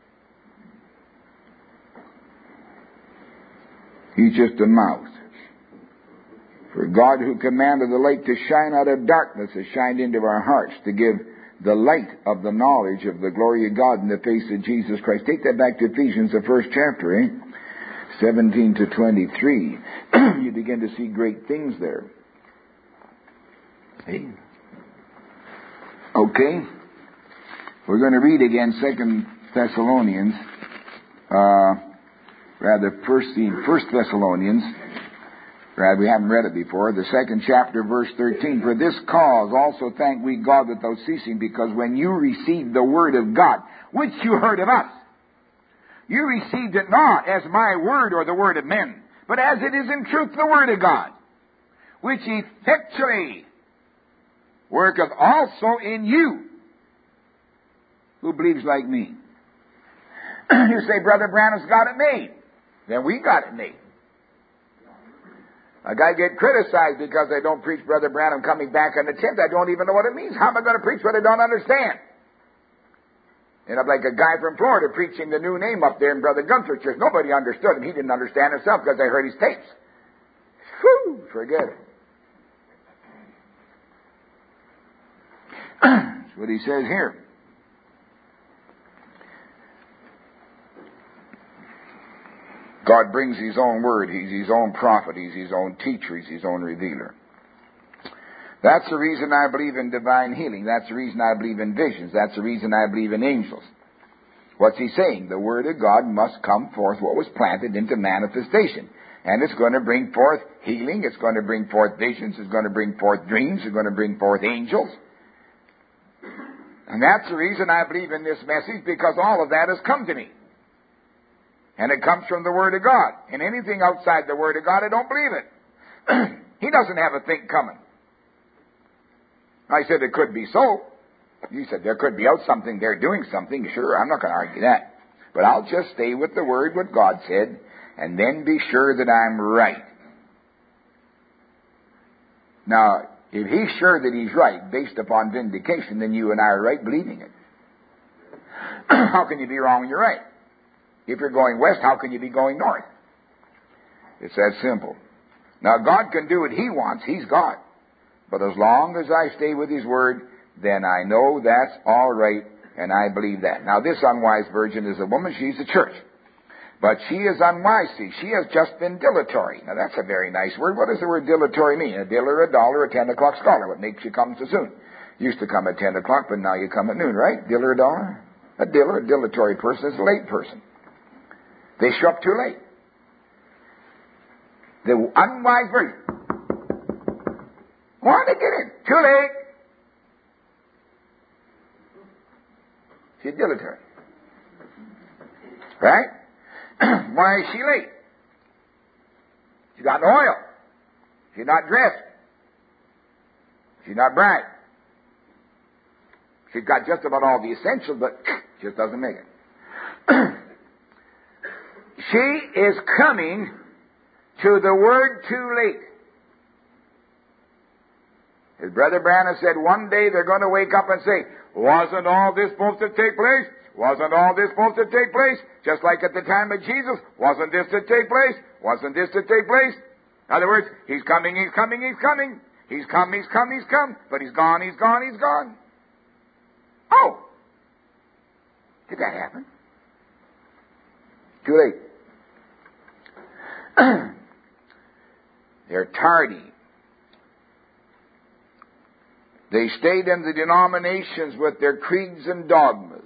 He's just a mouth. For God, who commanded the light to shine out of darkness, has shined into our hearts to give the light of the knowledge of the glory of God in the face of Jesus Christ. Take that back to Ephesians, the 1st chapter, 17 to 23. You begin to see great things there. Hey. Okay. We're going to read again 2 Thessalonians, First Thessalonians. Rather, we haven't read it before. The 2nd chapter, verse 13. For this cause also thank we God without ceasing, because when you received the word of God, which you heard of us, you received it not as my word or the word of men, but as it is in truth the word of God, which effectually worketh also in you, who believes like me. You say, Brother Branham's got it made. Then we got it made. A guy get criticized because I don't preach Brother Branham coming back on the 10th. I don't even know what it means. How am I going to preach what I don't understand? And I'm like a guy from Florida preaching the new name up there in Brother Gunther Church. Nobody understood him. He didn't understand himself because I heard his tapes. Whew, forget it. That's what he says here. God brings His own word. He's His own prophet. He's His own teacher. He's His own revealer. That's the reason I believe in divine healing. That's the reason I believe in visions. That's the reason I believe in angels. What's he saying? The Word of God must come forth what was planted into manifestation. And it's going to bring forth healing. It's going to bring forth visions. It's going to bring forth dreams. It's going to bring forth angels. And that's the reason I believe in this message, because all of that has come to me. And it comes from the Word of God. And anything outside the Word of God, I don't believe it. He doesn't have a thing coming. I said it could be so. You said there could be out something, they're doing something. Sure, I'm not going to argue that. But I'll just stay with the Word, what God said, and then be sure that I'm right. Now, if He's sure that He's right, based upon vindication, then you and I are right believing it. How can you be wrong when you're right? If you're going west, how can you be going north? It's that simple. Now, God can do what He wants. He's God. But as long as I stay with His Word, then I know that's all right, and I believe that. Now, this unwise virgin is a woman. She's a church. But she is unwise. See, she has just been dilatory. Now, that's a very nice word. What does the word dilatory mean? A diller, a dollar, a 10 o'clock scholar. What makes you come so soon? Used to come at 10 o'clock, but now you come at noon, right? Diller, a dollar? A diller, a dilatory person is a late person. They show up too late. The unwise virgin. Want to get in. Too late. She's dilatory. Right? Why is she late? She's got no oil. She's not dressed. She's not bright. She's got just about all the essentials, but just doesn't make it. She is coming to the Word too late. As Brother Branham said, one day they're going to wake up and say, wasn't all this supposed to take place? Wasn't all this supposed to take place? Just like at the time of Jesus, wasn't this to take place? Wasn't this to take place? In other words, He's coming, He's coming, He's coming. He's come, He's come, He's come. But He's gone, He's gone, He's gone. Oh! Did that happen? Too late. They're tardy. They stayed in the denominations with their creeds and dogmas.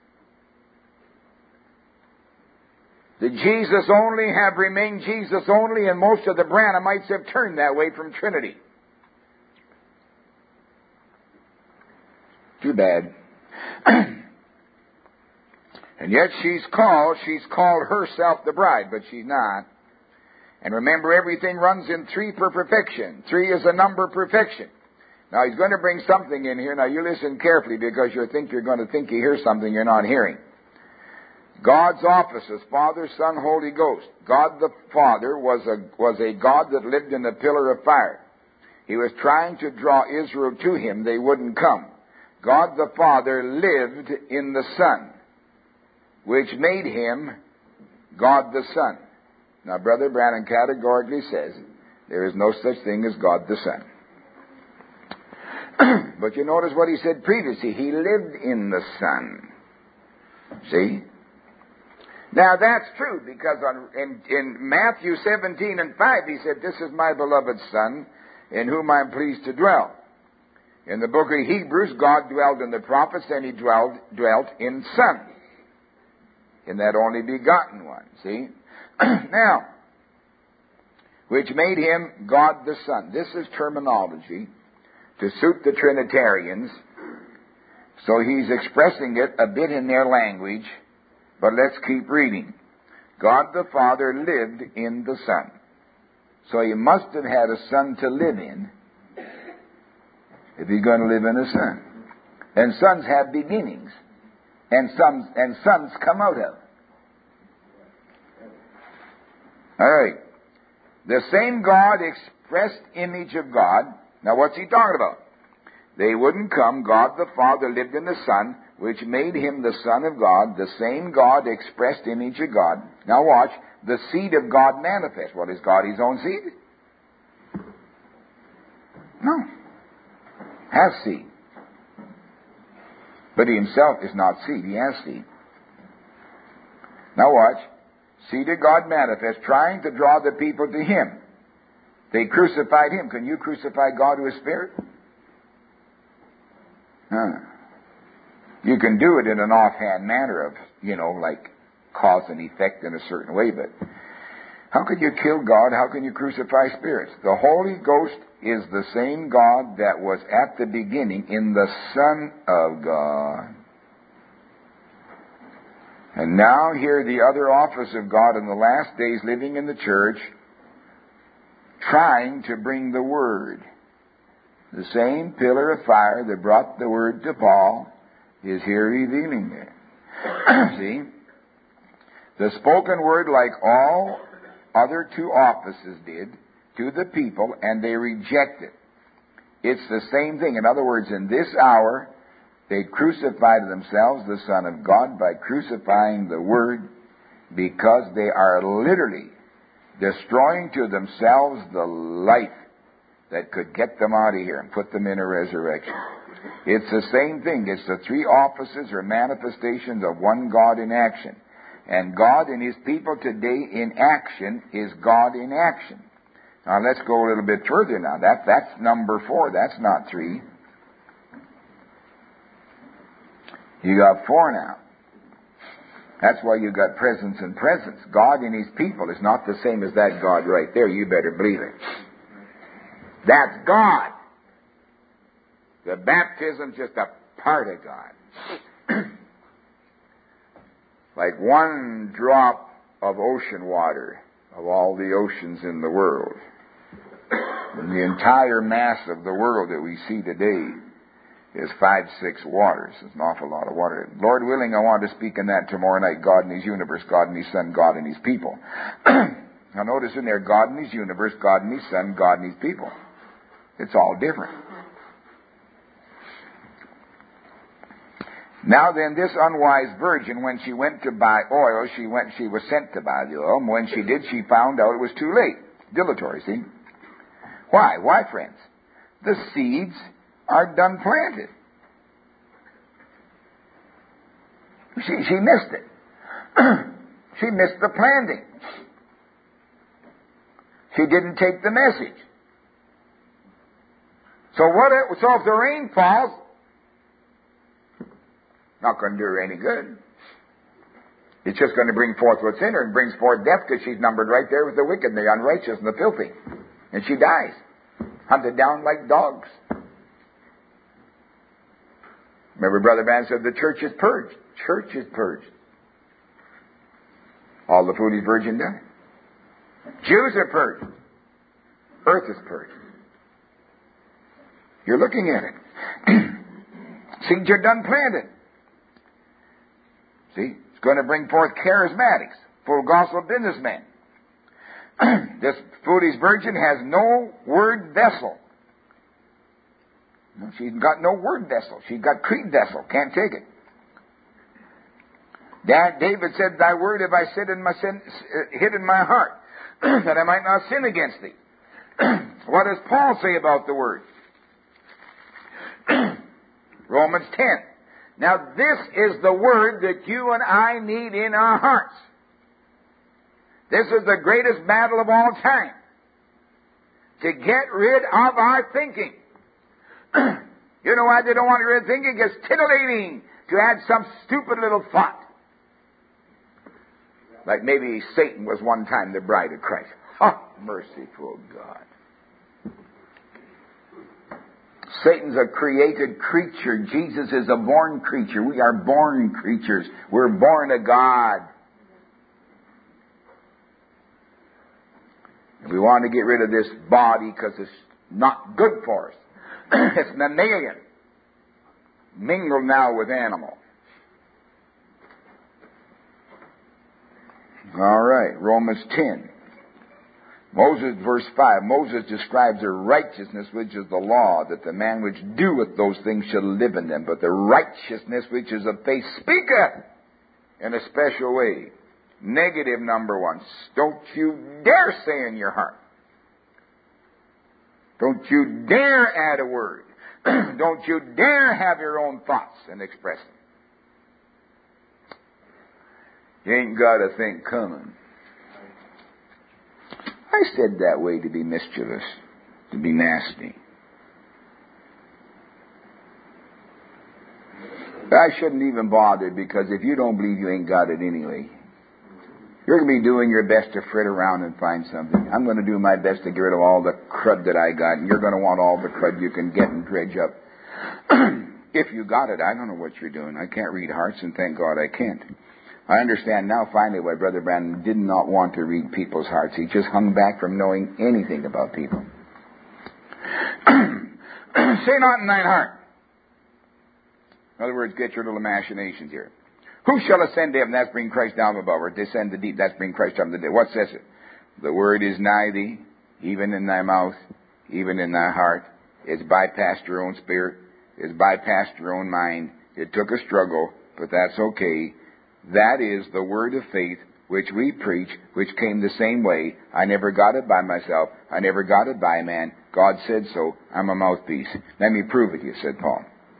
The Jesus only have remained Jesus only, and most of the Branhamites have turned that way from Trinity. Too bad. And yet she's called herself the bride, but she's not. And remember, everything runs in 3 for perfection. 3 is a number of perfection. Now, he's going to bring something in here. Now, you listen carefully, because you're going to think you hear something you're not hearing. God's offices, Father, Son, Holy Ghost. God the Father was a God that lived in a pillar of fire. He was trying to draw Israel to Him. They wouldn't come. God the Father lived in the Son, which made Him God the Son. Now, Brother Branham categorically says there is no such thing as God the Son. But you notice what he said previously. He lived in the Son. See? Now, that's true, because in Matthew 17 and 5, he said, this is my beloved Son, in whom I am pleased to dwell. In the book of Hebrews, God dwelled in the prophets, and He dwelt in Son, in that only begotten one. See? Now, which made Him God the Son. This is terminology to suit the Trinitarians. So he's expressing it a bit in their language, but let's keep reading. God the Father lived in the Son. So he must have had a son to live in if he's going to live in a son. And sons have beginnings. And sons come out of. All right. The same God, expressed image of God. Now what's he talking about? They wouldn't come. God the Father lived in the Son, which made him the Son of God. The same God, expressed image of God. Now watch. The seed of God manifest. What is God, his own seed? No. Has seed. But he himself is not seed. He has seed. Now watch. Seed of God manifest, trying to draw the people to him. They crucified him. Can you crucify God who is spirit? You can do it in an offhand manner of, like cause and effect in a certain way, but how could you kill God? How can you crucify spirits? The Holy Ghost is the same God that was at the beginning in the Son of God. And now here the other office of God in the last days living in the church, trying to bring the Word. The same pillar of fire that brought the Word to Paul is here revealing it. See? The spoken Word, like all other two offices did, to the people, and they reject it. It's the same thing. In other words, in this hour, they crucified themselves, the Son of God, by crucifying the Word, because they are literally destroying to themselves the life that could get them out of here and put them in a resurrection. It's the same thing. It's the three offices or manifestations of one God in action. And God and his people today in action is God in action. Now let's go a little bit further now. That's number 4. That's not 3. You got 4 now. That's why you got presence and presence. God in his people is not the same as that God right there. You better believe it. That's God. The baptism's just a part of God. Like one drop of ocean water of all the oceans in the world. And the entire mass of the world that we see today is 5-6 waters. It's an awful lot of water. Lord willing, I want to speak in that tomorrow night. God in his universe, God in his Son, God in his people. Now notice in there, God in his universe, God in his Son, God in his people. It's all different. Now then, this unwise virgin, when she went to buy oil, she was sent to buy the oil. And when she did, she found out it was too late. Dilatory, see? Why? Why, friends? The seeds are done planted. She missed it. She missed the planting. She didn't take the message. So if the rain falls, not going to do her any good. It's just going to bring forth what's in her and brings forth death because she's numbered right there with the wicked and the unrighteous and the filthy. And she dies, hunted down like dogs. Remember Brother Van said the church is purged. Church is purged. All the foolish virgin died. Jews are purged. Earth is purged. You're looking at it. Seeds are done planted. See? It's going to bring forth charismatics, full gospel businessmen. This foolish virgin has no word vessel. No, she's got no word vessel. She's got creed vessel. Can't take it. David said, thy word have I hid in my heart, that I might not sin against thee. What does Paul say about the word? Romans 10. Now this is the word that you and I need in our hearts. This is the greatest battle of all time. To get rid of our thinking. You know why they don't want to get rid of thinking? It's titillating to add some stupid little thought. Like maybe Satan was one time the bride of Christ. Oh, merciful God. Satan's a created creature. Jesus is a born creature. We are born creatures. We're born of God. We want to get rid of this body because it's not good for us. It's mammalian. Mingled now with animal. All right, Romans 10. Moses, verse 5, Moses describes the righteousness which is the law, that the man which doeth those things shall live in them. But the righteousness which is of faith speaketh in a special way. Negative number 1. Don't you dare say in your heart. Don't you dare add a word. Don't you dare have your own thoughts and express them. You ain't got a thing coming. I said that way to be mischievous, to be nasty. But I shouldn't even bother, because if you don't believe, you ain't got it anyway. You're going to be doing your best to fret around and find something. I'm going to do my best to get rid of all the crud that I got, and you're going to want all the crud you can get and dredge up. If you got it, I don't know what you're doing. I can't read hearts, and thank God I can't. I understand now finally why Brother Branham did not want to read people's hearts. He just hung back from knowing anything about people. Say not in thine heart. In other words, get your little imaginations here. Who shall ascend to heaven? That's bring Christ down above, or descend the deep. That's bring Christ up from the dead. What says it? The word is nigh thee, even in thy mouth, even in thy heart. It's bypassed your own spirit. It's bypassed your own mind. It took a struggle, but that's okay. That is the word of faith which we preach, which came the same way. I never got it by myself. I never got it by man. God said so. I'm a mouthpiece. Let me prove it, you said Paul.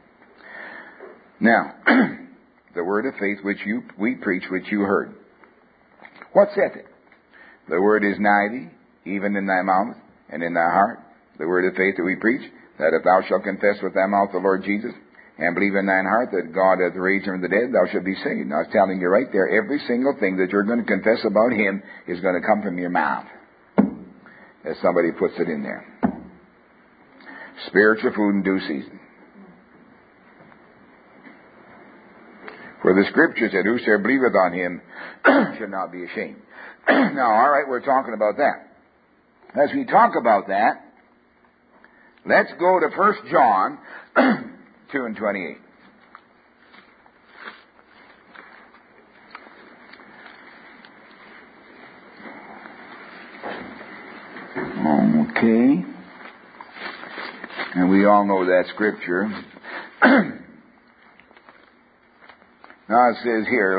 Now, the word of faith which we preach, which you heard. What saith it? The word is nigh thee, even in thy mouth and in thy heart. The word of faith that we preach, that if thou shalt confess with thy mouth the Lord Jesus, and believe in thine heart that God hath raised him from the dead, thou shalt be saved. Now, I was telling you right there, every single thing that you're going to confess about him is going to come from your mouth. As somebody puts it in there. Spiritual food in due season. For the Scripture said, whosoever believeth on him shall not be ashamed. Now, all right, we're talking about that. As we talk about that, let's go to 1 John 2 and 28. Okay. And we all know that Scripture. Now it says here,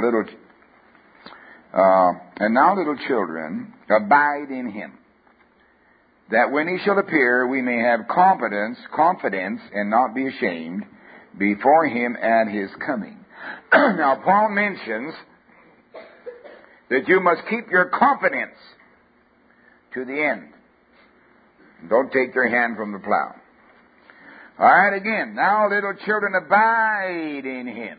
and now little children, abide in him, that when he shall appear, we may have confidence, and not be ashamed before him at his coming. Now Paul mentions that you must keep your confidence to the end. Don't take your hand from the plow. All right, again, now little children, abide in him.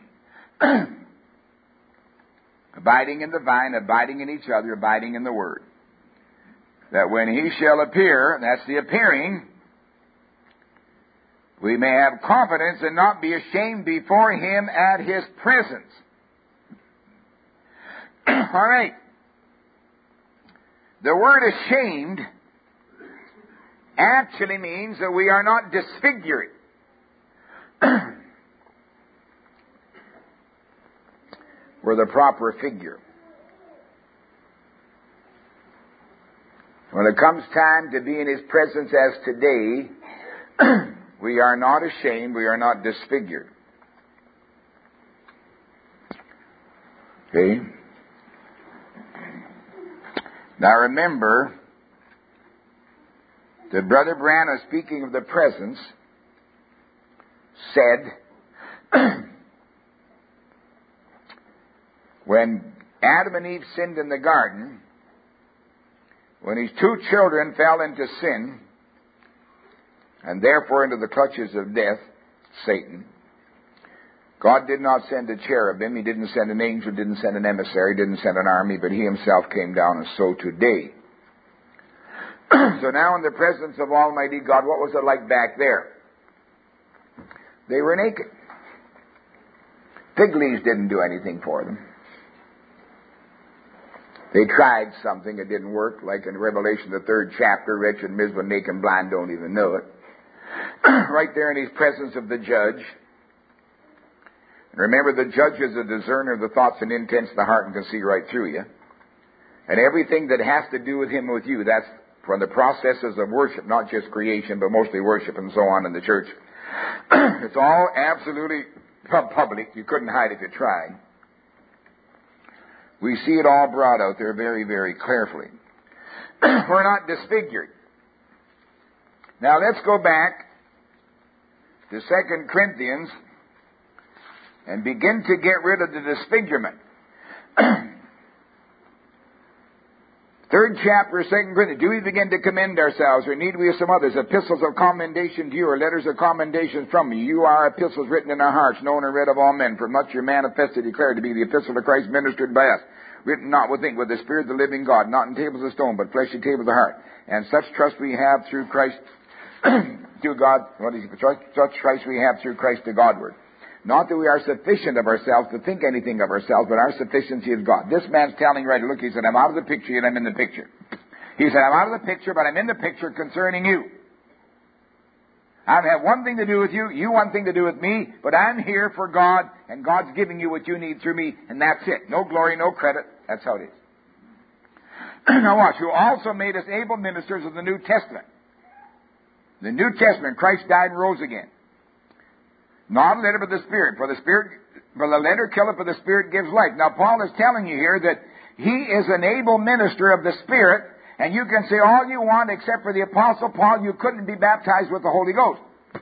Abiding in the vine, abiding in each other, abiding in the word. That when he shall appear, that's the appearing, we may have confidence and not be ashamed before him at his presence. All right. The word ashamed actually means that we are not disfigured. We're the proper figure. When it comes time to be in his presence as today, we are not ashamed, we are not disfigured. Okay? Now remember that Brother Branham, speaking of the presence, said, when Adam and Eve sinned in the garden, when his two children fell into sin, and therefore into the clutches of death, Satan, God did not send a cherubim, he didn't send an angel, didn't send an emissary, didn't send an army, but he himself came down, and so today. So now in the presence of Almighty God, what was it like back there? They were naked. Fig leaves didn't do anything for them. They tried something, it didn't work, like in Revelation, the 3rd chapter, wretched, miserable, naked, and blind don't even know it. Right there in his presence of the judge. Remember, the judge is a discerner of the thoughts and intents of the heart and can see right through you. And everything that has to do with him, with you, that's from the processes of worship, not just creation, but mostly worship and so on in the church. It's all absolutely public. You couldn't hide if you tried. We see it all brought out there very, very carefully. We're not disfigured. Now let's go back to 2 Corinthians and begin to get rid of the disfigurement. 3rd chapter, 2 Corinthians. Do we begin to commend ourselves, or need we of some others? Epistles of commendation to you, or letters of commendation from you. You are epistles written in our hearts, known and read of all men. For much you're manifested, declared to be the epistle of Christ ministered by us. Written not with ink, with the Spirit of the living God, not in tables of stone, but fleshy tables of the heart. And such trust we have through Christ, through God, such trust we have through Christ to Godward. Not that we are sufficient of ourselves to think anything of ourselves, but our sufficiency is God. This man's telling right, look, he said, I'm out of the picture, yet I'm in the picture. He said, I'm out of the picture, but I'm in the picture concerning you. I have one thing to do with you, you one thing to do with me, but I'm here for God, and God's giving you what you need through me, and that's it. No glory, no credit. That's how it is. Now watch, who also made us able ministers of the New Testament. The New Testament, Christ died and rose again. Not a letter but the Spirit. For the letter killeth, but the Spirit gives life. Now Paul is telling you here that he is an able minister of the Spirit, and you can say all you want except for the Apostle Paul, you couldn't be baptized with the Holy Ghost.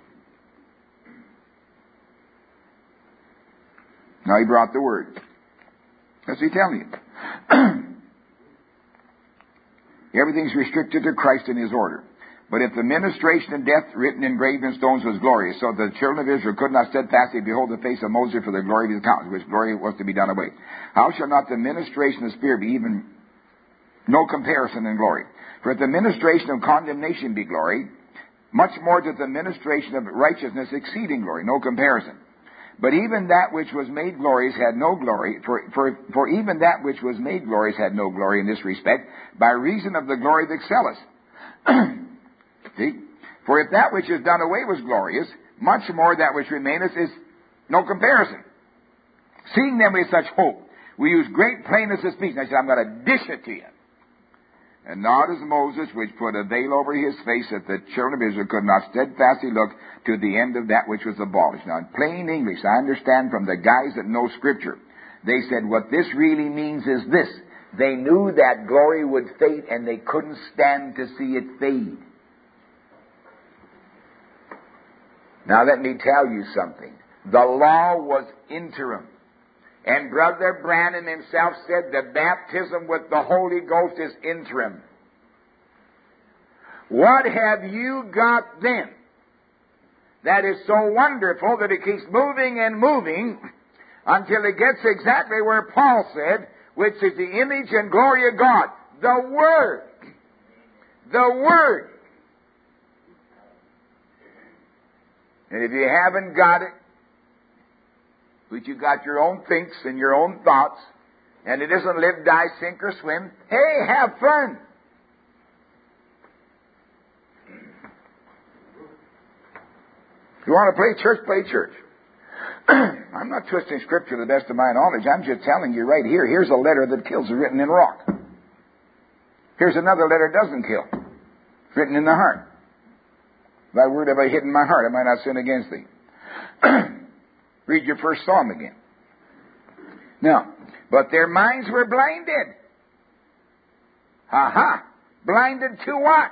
Now he brought the Word. What's he telling you? Everything's restricted to Christ and His order. But if the ministration of death written in graven stones was glorious, so that the children of Israel could not steadfastly behold the face of Moses for the glory of his countenance, which glory was to be done away, how shall not the ministration of the Spirit be even no comparison in glory? For if the ministration of condemnation be glory, much more does the ministration of righteousness exceeding glory, no comparison. But even that which was made glorious had no glory, for even that which was made glorious had no glory in this respect, by reason of the glory that excelleth. See? For if that which is done away was glorious, much more that which remaineth is no comparison. Seeing then with such hope, we use great plainness of speech. And I said, I'm going to dish it to you. And not as Moses, which put a veil over his face, that the children of Israel could not steadfastly look to the end of that which was abolished. Now, in plain English, I understand from the guys that know Scripture, they said what this really means is this. They knew that glory would fade, and they couldn't stand to see it fade. Now, let me tell you something. The law was interim. And Brother Branham himself said the baptism with the Holy Ghost is interim. What have you got then that is so wonderful that it keeps moving and moving until it gets exactly where Paul said, which is the image and glory of God? The Word. The Word. And if you haven't got it, but you got your own thinks and your own thoughts, and it isn't live, die, sink, or swim, hey, have fun. If you want to play church, play church. I'm not twisting Scripture to the best of my knowledge. I'm just telling you right here, here's a letter that kills written in rock. Here's another letter that doesn't kill. It's written in the heart. Thy word have I hid in my heart, I might not sin against thee. Read your first psalm again. Now, but their minds were blinded. Blinded to what?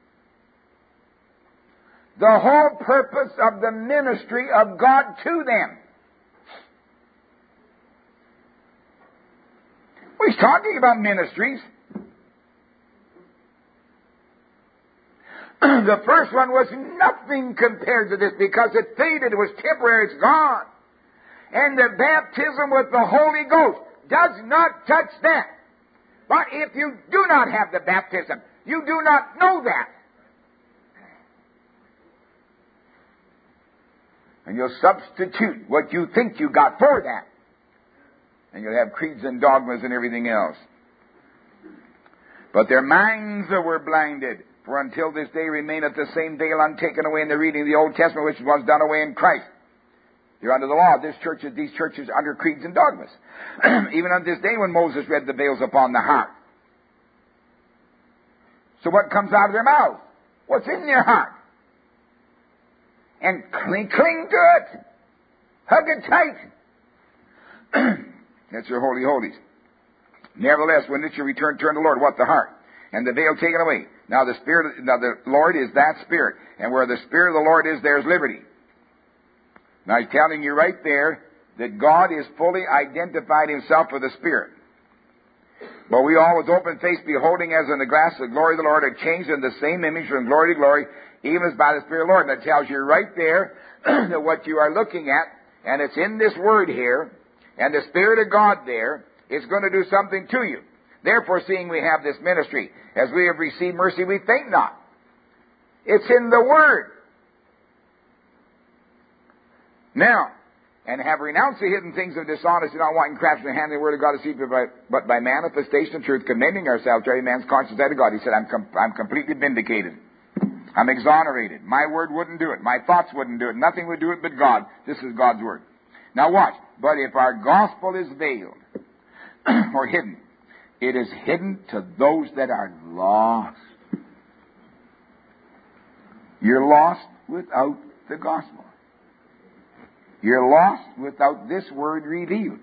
The whole purpose of the ministry of God to them. Well, he's talking about ministries. The first one was nothing compared to this because it faded, it was temporary, it's gone. And the baptism with the Holy Ghost does not touch that. But if you do not have the baptism, you do not know that. And you'll substitute what you think you got for that. And you'll have creeds and dogmas and everything else. But their minds were blinded. For until this day remaineth the same veil untaken away in the reading of the Old Testament, which was done away in Christ. You're under the law. These churches under creeds and dogmas. Even on this day when Moses read the veils upon the heart. So what comes out of their mouth? What's in their heart? And cling to it. Hug it tight. That's your holy holies. Nevertheless, when it shall return, turn to the Lord. What? The heart. And the veil taken away. Now the Lord is that Spirit. And where the Spirit of the Lord is, there's liberty. Now he's telling you right there that God is fully identified himself with the Spirit. But we all with open face beholding as in the glass the glory of the Lord are changed in the same image from glory to glory, even as by the Spirit of the Lord. And that tells you right there that what you are looking at, and it's in this word here, and the Spirit of God there is going to do something to you. Therefore, seeing we have this ministry, as we have received mercy, we think not. It's in the Word. Now, and have renounced the hidden things of dishonesty, not wanting craftsmen to handle the Word of God deceived, but by manifestation of truth, commending ourselves to every man's conscience unto God. He said, I'm completely vindicated. I'm exonerated. My word wouldn't do it. My thoughts wouldn't do it. Nothing would do it but God. This is God's Word. Now watch. But if our gospel is veiled or hidden, it is hidden to those that are lost. You're lost without the gospel. You're lost without this word revealed.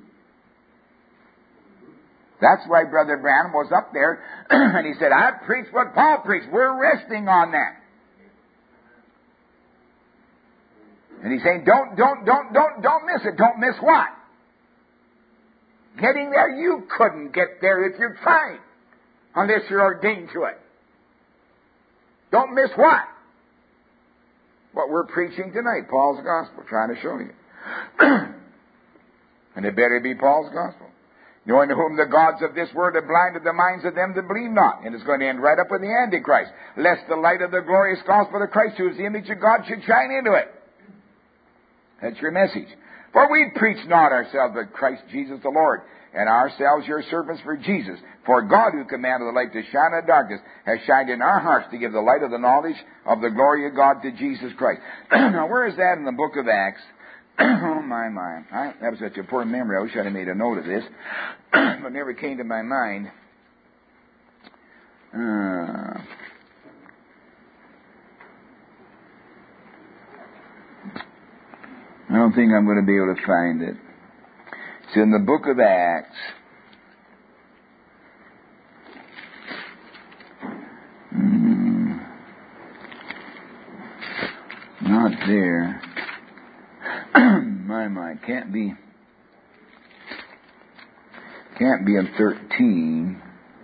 That's why Brother Branham was up there and he said, I preached what Paul preached. We're resting on that. And he's saying, don't miss it. Don't miss what? Getting there, you couldn't get there if you tried, unless you're ordained to it. Don't miss what? What we're preaching tonight, Paul's gospel, trying to show you. And it better be Paul's gospel. Knowing to whom the gods of this world have blinded the minds of them that believe not. And it's going to end right up with the Antichrist. Lest the light of the glorious gospel of Christ, who is the image of God, should shine into it. That's your message. For we preach not ourselves, but Christ Jesus the Lord, and ourselves your servants for Jesus. For God, who commanded the light to shine in the darkness, has shined in our hearts to give the light of the knowledge of the glory of God to Jesus Christ. Now, where is that in the book of Acts? Oh, my. That was such a poor memory. I wish I'd have made a note of this. But it never came to my mind. I don't think I'm going to be able to find it. It's in the book of Acts. Not there. My. Can't be in 13.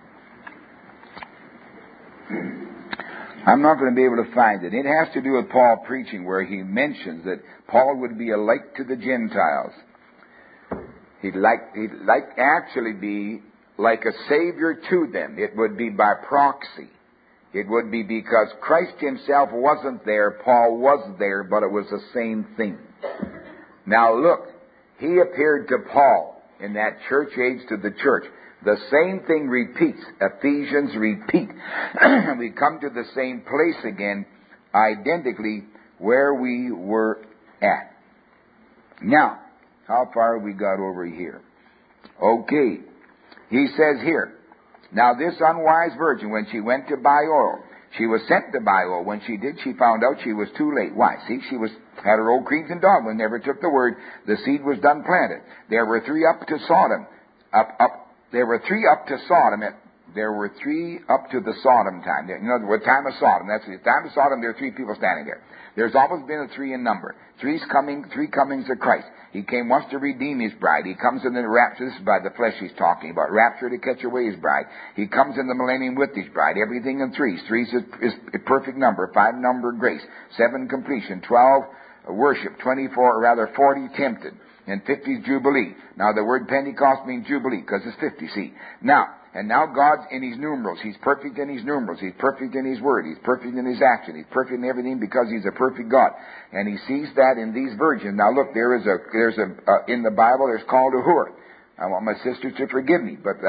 I'm not going to be able to find it. It has to do with Paul preaching, where he mentions that Paul would be a light to the Gentiles. He'd actually be like a savior to them. It would be by proxy. It would be because Christ himself wasn't there, Paul was there, but it was the same thing. Now look, he appeared to Paul in that church age to the church. The same thing repeats. Ephesians repeat. And we come to the same place again, identically where we were at. Now, how far have we got over here? Okay. He says here, now this unwise virgin, when she went to buy oil, she was sent to buy oil. When she did, she found out she was too late. Why? See, she had her old creeds and dogma, never took the word. The seed was done planted. There were three up to Sodom. There were three up to Sodom. There were three up to the Sodom time. You know, the time of Sodom. That's the time of Sodom. There are three people standing there. There's always been a three in number. Three comings of Christ. He came once to redeem his bride. He comes in the rapture. This is by the flesh he's talking about. Rapture to catch away his bride. He comes in the millennium with his bride. Everything in threes. Threes is a perfect number. 5 number grace. 7 completion. 12 worship. 40 tempted. And 50 is Jubilee. Now the word Pentecost means Jubilee because it's 50, see. Now God's in his numerals. He's perfect in his numerals. He's perfect in his word. He's perfect in his action. He's perfect in everything because he's a perfect God. And he sees that in these virgins. Now look, there's a in the Bible there's called a whore. I want my sisters to forgive me, but that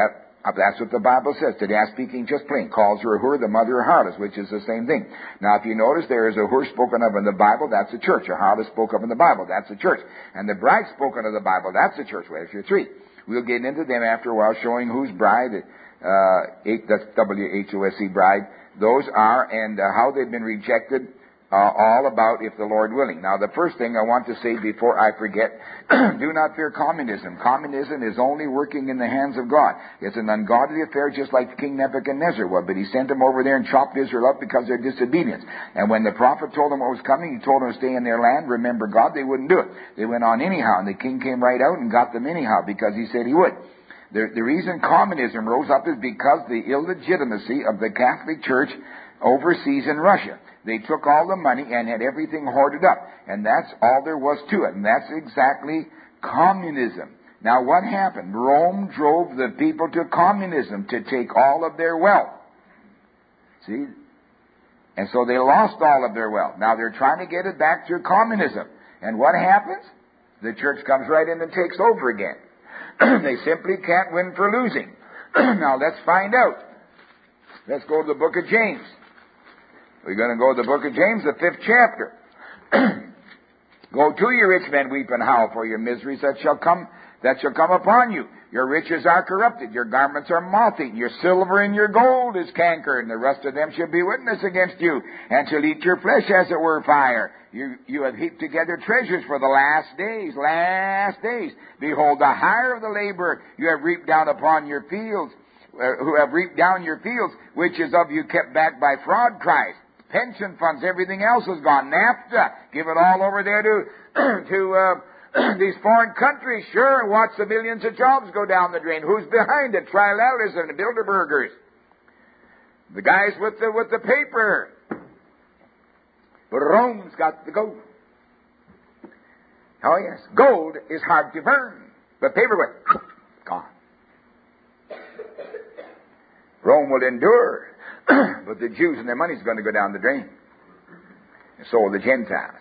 That's what the Bible says. Today I'm speaking just plain. Calls her a whore, the mother of harlots, which is the same thing. Now, if you notice, there is a whore spoken of in the Bible, that's a church. A harlot spoken of in the Bible, that's a church. And the bride spoken of in the Bible, that's a church. Well, there's your three. We'll get into them after a while, showing whose bride, that's W-H-O-S-E, bride, those are, and how they've been rejected, all about if the Lord willing. Now, the first thing I want to say before I forget, do not fear communism. Communism is only working in the hands of God. It's an ungodly affair, just like King Nebuchadnezzar was, but he sent them over there and chopped Israel up because of their disobedience. And when the prophet told them what was coming, he told them to stay in their land, remember God, they wouldn't do it. They went on anyhow, and the king came right out and got them anyhow because he said he would. The reason communism rose up is because the illegitimacy of the Catholic Church overseas in Russia. They took all the money and had everything hoarded up. And that's all there was to it. And that's exactly communism. Now what happened? Rome drove the people to communism to take all of their wealth. See? And so they lost all of their wealth. Now they're trying to get it back through communism. And what happens? The church comes right in and takes over again. They simply can't win for losing. Now let's find out. Let's go to the book of James. We're going to go to the book of James, the 5th chapter. Go to, you rich men, weep and howl for your miseries that shall come upon you. Your riches are corrupted, your garments are moth-eaten, your silver and your gold is cankered, and the rest of them shall be witness against you, and shall eat your flesh as it were fire. You have heaped together treasures for the last days. Last days. Behold, the hire of the laborer you have reaped down upon your fields, who have reaped down your fields, which is of you kept back by fraud cries. Pension funds, everything else is gone. NAFTA, give it all over there to these foreign countries. Sure, and watch the millions of jobs go down the drain. Who's behind it? Trilaterals and the Bilderbergers. The guys with the paper. But Rome's got the gold. Oh yes, gold is hard to burn, but paper will gone. Rome will endure. But the Jews and their money's going to go down the drain. And so will the Gentiles.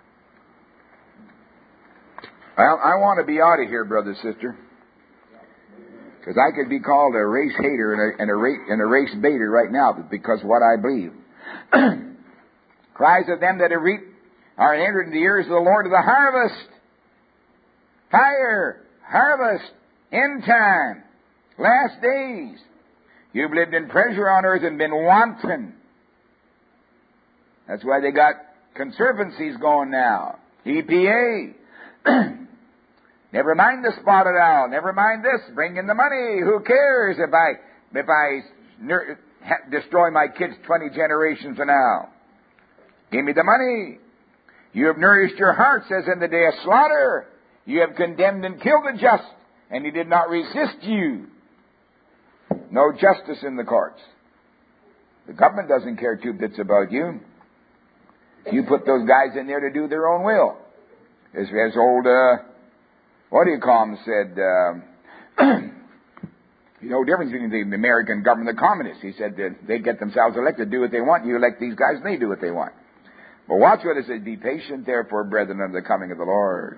Well, I want to be out of here, brother, sister. Because I could be called a race hater and a race baiter right now because of what I believe. Cries of them that have reaped are entered in the ears of the Lord of the harvest. Fire, harvest, end time, last days. You've lived in pleasure on earth and been wanton. That's why they got conservancies going now. EPA. Never mind the spotted owl. Never mind this. Bring in the money. Who cares if I destroy my kids 20 generations from now? Give me the money. You have nourished your hearts as in the day of slaughter. You have condemned and killed the just, and he did not resist you. No justice in the courts. The government doesn't care two bits about you. You put those guys in there to do their own will. As old, what do you call them, said, no difference between the American government and the communists. He said that they get themselves elected, do what they want. You elect these guys, and they do what they want. But watch what it says, be patient, therefore, brethren, unto the coming of the Lord.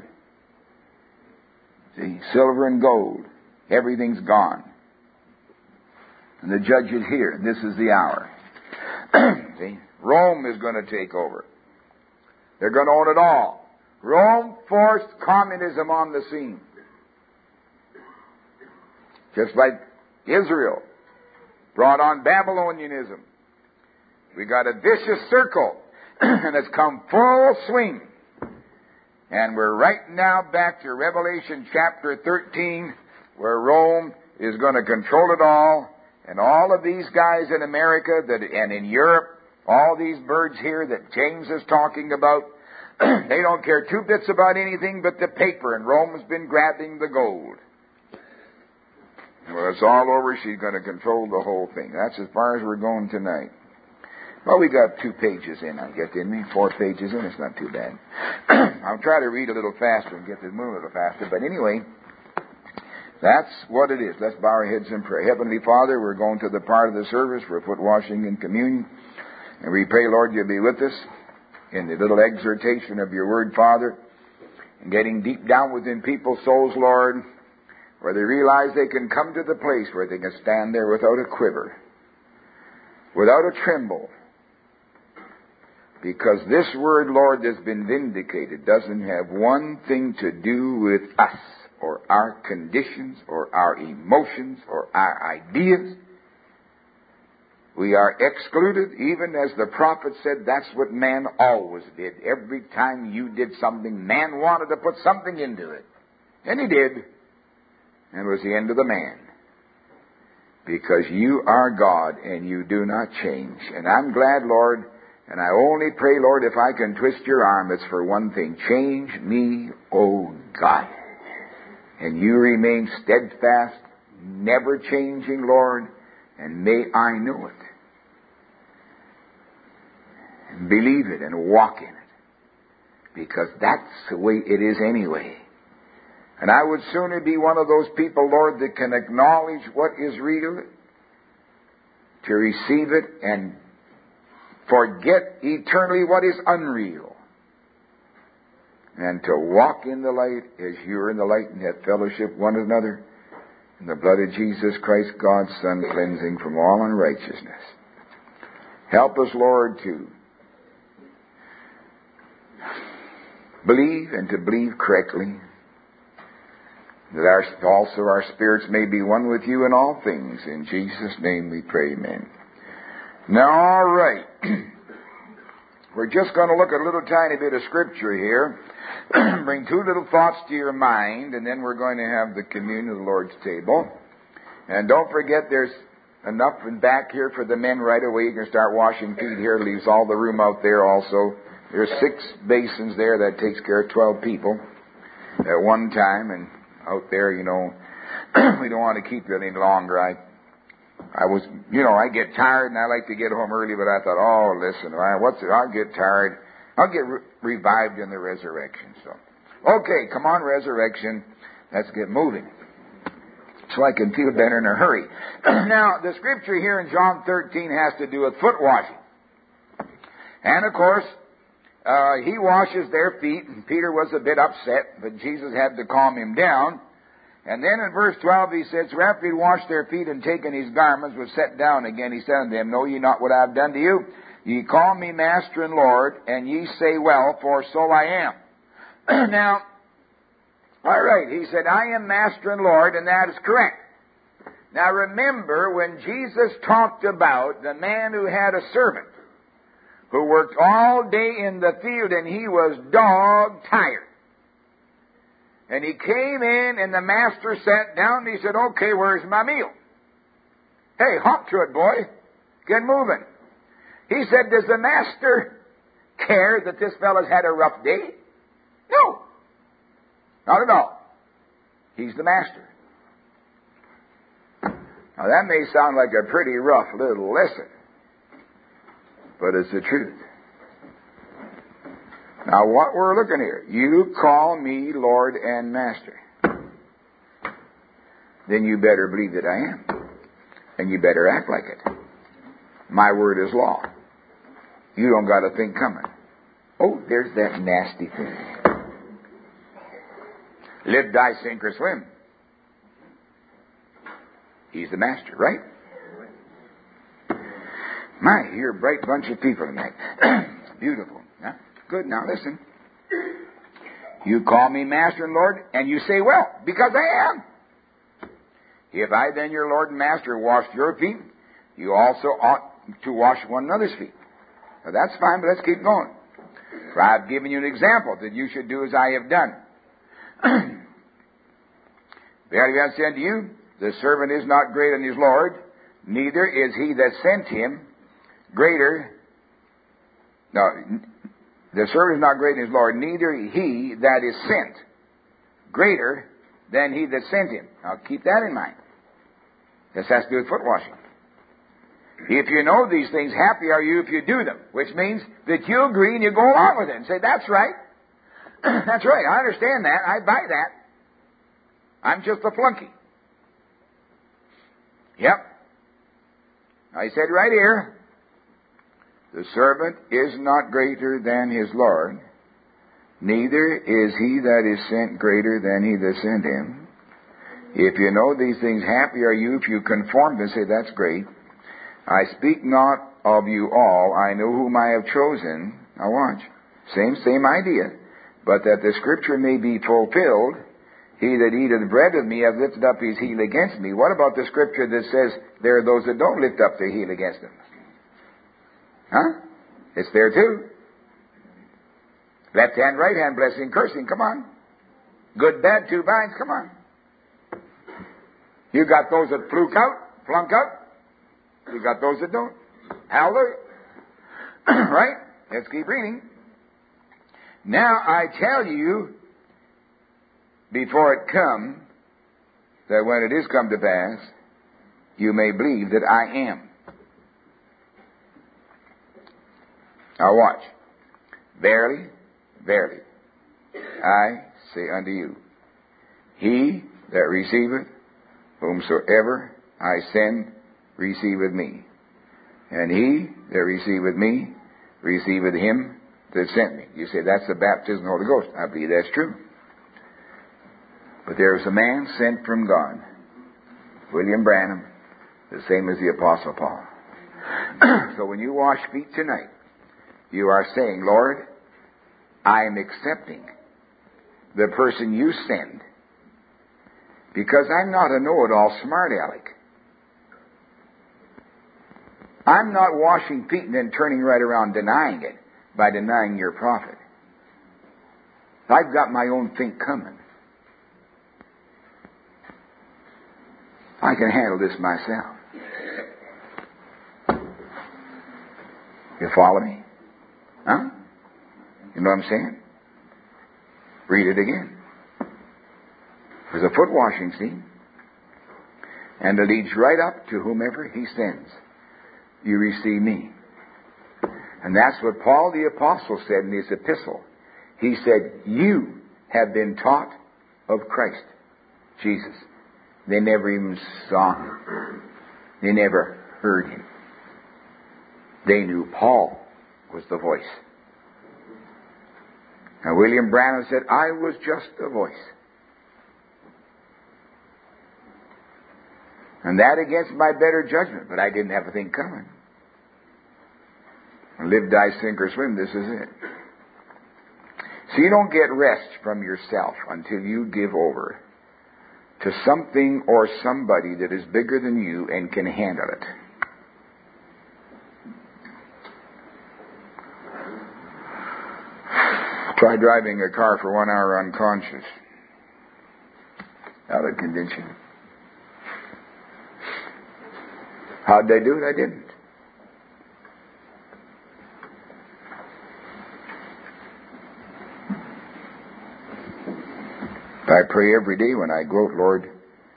See, silver and gold, everything's gone. And the judge is here. This is the hour. See? Rome is going to take over. They're going to own it all. Rome forced communism on the scene. Just like Israel brought on Babylonianism. We got a vicious circle, and it's come full swing. And we're right now back to Revelation chapter 13, where Rome is going to control it all. And all of these guys in America and in Europe, all these birds here that James is talking about, they don't care two bits about anything but the paper, and Rome has been grabbing the gold. Well, it's all over. She's going to control the whole thing. That's as far as we're going tonight. Well, we got 2 pages in, I guess, didn't we? 4 pages in. It's not too bad. I'll try to read a little faster and get this moving a little faster. But anyway, that's what it is. Let's bow our heads in prayer. Heavenly Father, we're going to the part of the service for foot washing and communion. And we pray, Lord, you'll be with us in the little exhortation of your word, Father, and getting deep down within people's souls, Lord. where they realize they can come to the place where they can stand there without a quiver, without a tremble, because this word, Lord, that's been vindicated doesn't have one thing to do with us or our conditions or our emotions or our ideas. We are excluded, even as the prophet said, that's what man always did. Every time you did something, man wanted to put something into it. And he did. And it was the end of the man. Because you are God and you do not change. And I'm glad, Lord, and I only pray, Lord, if I can twist your arm, it's for one thing. Change me, O God. And you remain steadfast, never changing, Lord, and may I know it. And believe it and walk in it. Because that's the way it is anyway. And I would sooner be one of those people, Lord, that can acknowledge what is real, to receive it, and forget eternally what is unreal, and to walk in the light as you're in the light and have fellowship one another in the blood of Jesus Christ, God's Son, cleansing from all unrighteousness. Help us, Lord, to believe and to believe correctly, that also our spirits may be one with you in all things. In Jesus' name we pray, amen. Now, all right. We're just going to look at a little tiny bit of Scripture here. Bring two little thoughts to your mind, and then we're going to have the communion of the Lord's table. And don't forget there's enough in back here for the men right away. You can start washing feet here. It leaves all the room out there also. There's 6 basins there. That takes care of 12 people at one time. And out there, you know, we don't want to keep you any longer. I get tired and I like to get home early, but I thought, listen, I'll get tired. I'll get revived in the resurrection. So, okay, come on, resurrection. Let's get moving. So I can feel better in a hurry. Now, the scripture here in John 13 has to do with foot washing. And of course, he washes their feet, and Peter was a bit upset, but Jesus had to calm him down. And then in verse 12 he says, "So after he had washed their feet and taken his garments, was set down again, he said unto them, Know ye not what I have done to you? Ye call me Master and Lord, and ye say, Well, for so I am." Now, all right, he said, "I am Master and Lord," and that is correct. Now remember, when Jesus talked about the man who had a servant, who worked all day in the field, and he was dog-tired. And he came in, and the master sat down, and he said, "Okay, where's my meal? Hey, hop to it, boy. Get moving." He said, "Does the master care that this fellow's had a rough day?" No. Not at all. He's the master. Now, that may sound like a pretty rough little lesson, but it's the truth. Now, what we're looking here, you call me Lord and Master. Then you better believe that I am. And you better act like it. My word is law. You don't got a thing coming. Oh, there's that nasty thing. Live, die, sink, or swim. He's the master, right? My, you're a bright bunch of people tonight. Beautiful. Huh? Good. Now listen. You call me Master and Lord, and you say, "Well, because I am." If I then, your Lord and Master, washed your feet, you also ought to wash one another's feet. Now that's fine, but let's keep going. For I have given you an example that you should do as I have done. Verily I say unto you, the servant is not greater than his Lord, neither is he that sent him greater. No, the servant is not greater than his Lord, neither he that is sent greater than he that sent him. Now keep that in mind. This has to do with foot washing. If you know these things, happy are you if you do them, which means that you agree and you go along with it and say, "That's right. That's right. I understand that. I buy that. I'm just a flunky." Yep. Now he said right here, the servant is not greater than his Lord, neither is he that is sent greater than he that sent him. If you know these things, happy are you if you conform to say, that's great. I speak not of you all. I know whom I have chosen. Now watch. Same idea. But that the scripture may be fulfilled, he that eateth bread with me hath lifted up his heel against me. What about the scripture that says there are those that don't lift up their heel against him? Huh? It's there too. Left hand, right hand, blessing, cursing. Come on. Good, bad, two binds. Come on. You got those that flunk out. You got those that don't. Hallelujah. Right? Let's keep reading. Now I tell you, before it come, that when it is come to pass, you may believe that I am. Now watch. Verily, verily, I say unto you, he that receiveth whomsoever I send receiveth me. And he that receiveth me receiveth him that sent me. You say, that's the baptism of the Holy Ghost. I believe that's true. But there is a man sent from God, William Branham, the same as the Apostle Paul. So when you wash feet tonight, you are saying, Lord, I am accepting the person you send, because I'm not a know-it-all smart aleck. I'm not washing feet and then turning right around denying it by denying your prophet. I've got my own think coming. I can handle this myself. You follow me? Huh? You know what I'm saying? Read it again. There's a foot washing scene. And it leads right up to whomever he sends. You receive me. And that's what Paul the Apostle said in his epistle. He said, you have been taught of Christ, Jesus. They never even saw him. They never heard him. They knew Paul was the voice. And William Branham said, I was just a voice. And that against my better judgment, but I didn't have a thing coming. Live, die, sink, or swim, this is it. So you don't get rest from yourself until you give over to something or somebody that is bigger than you and can handle it. Try driving a car for 1 hour unconscious. That would convince you. How'd they do it? I didn't. I pray every day when I gloat, Lord,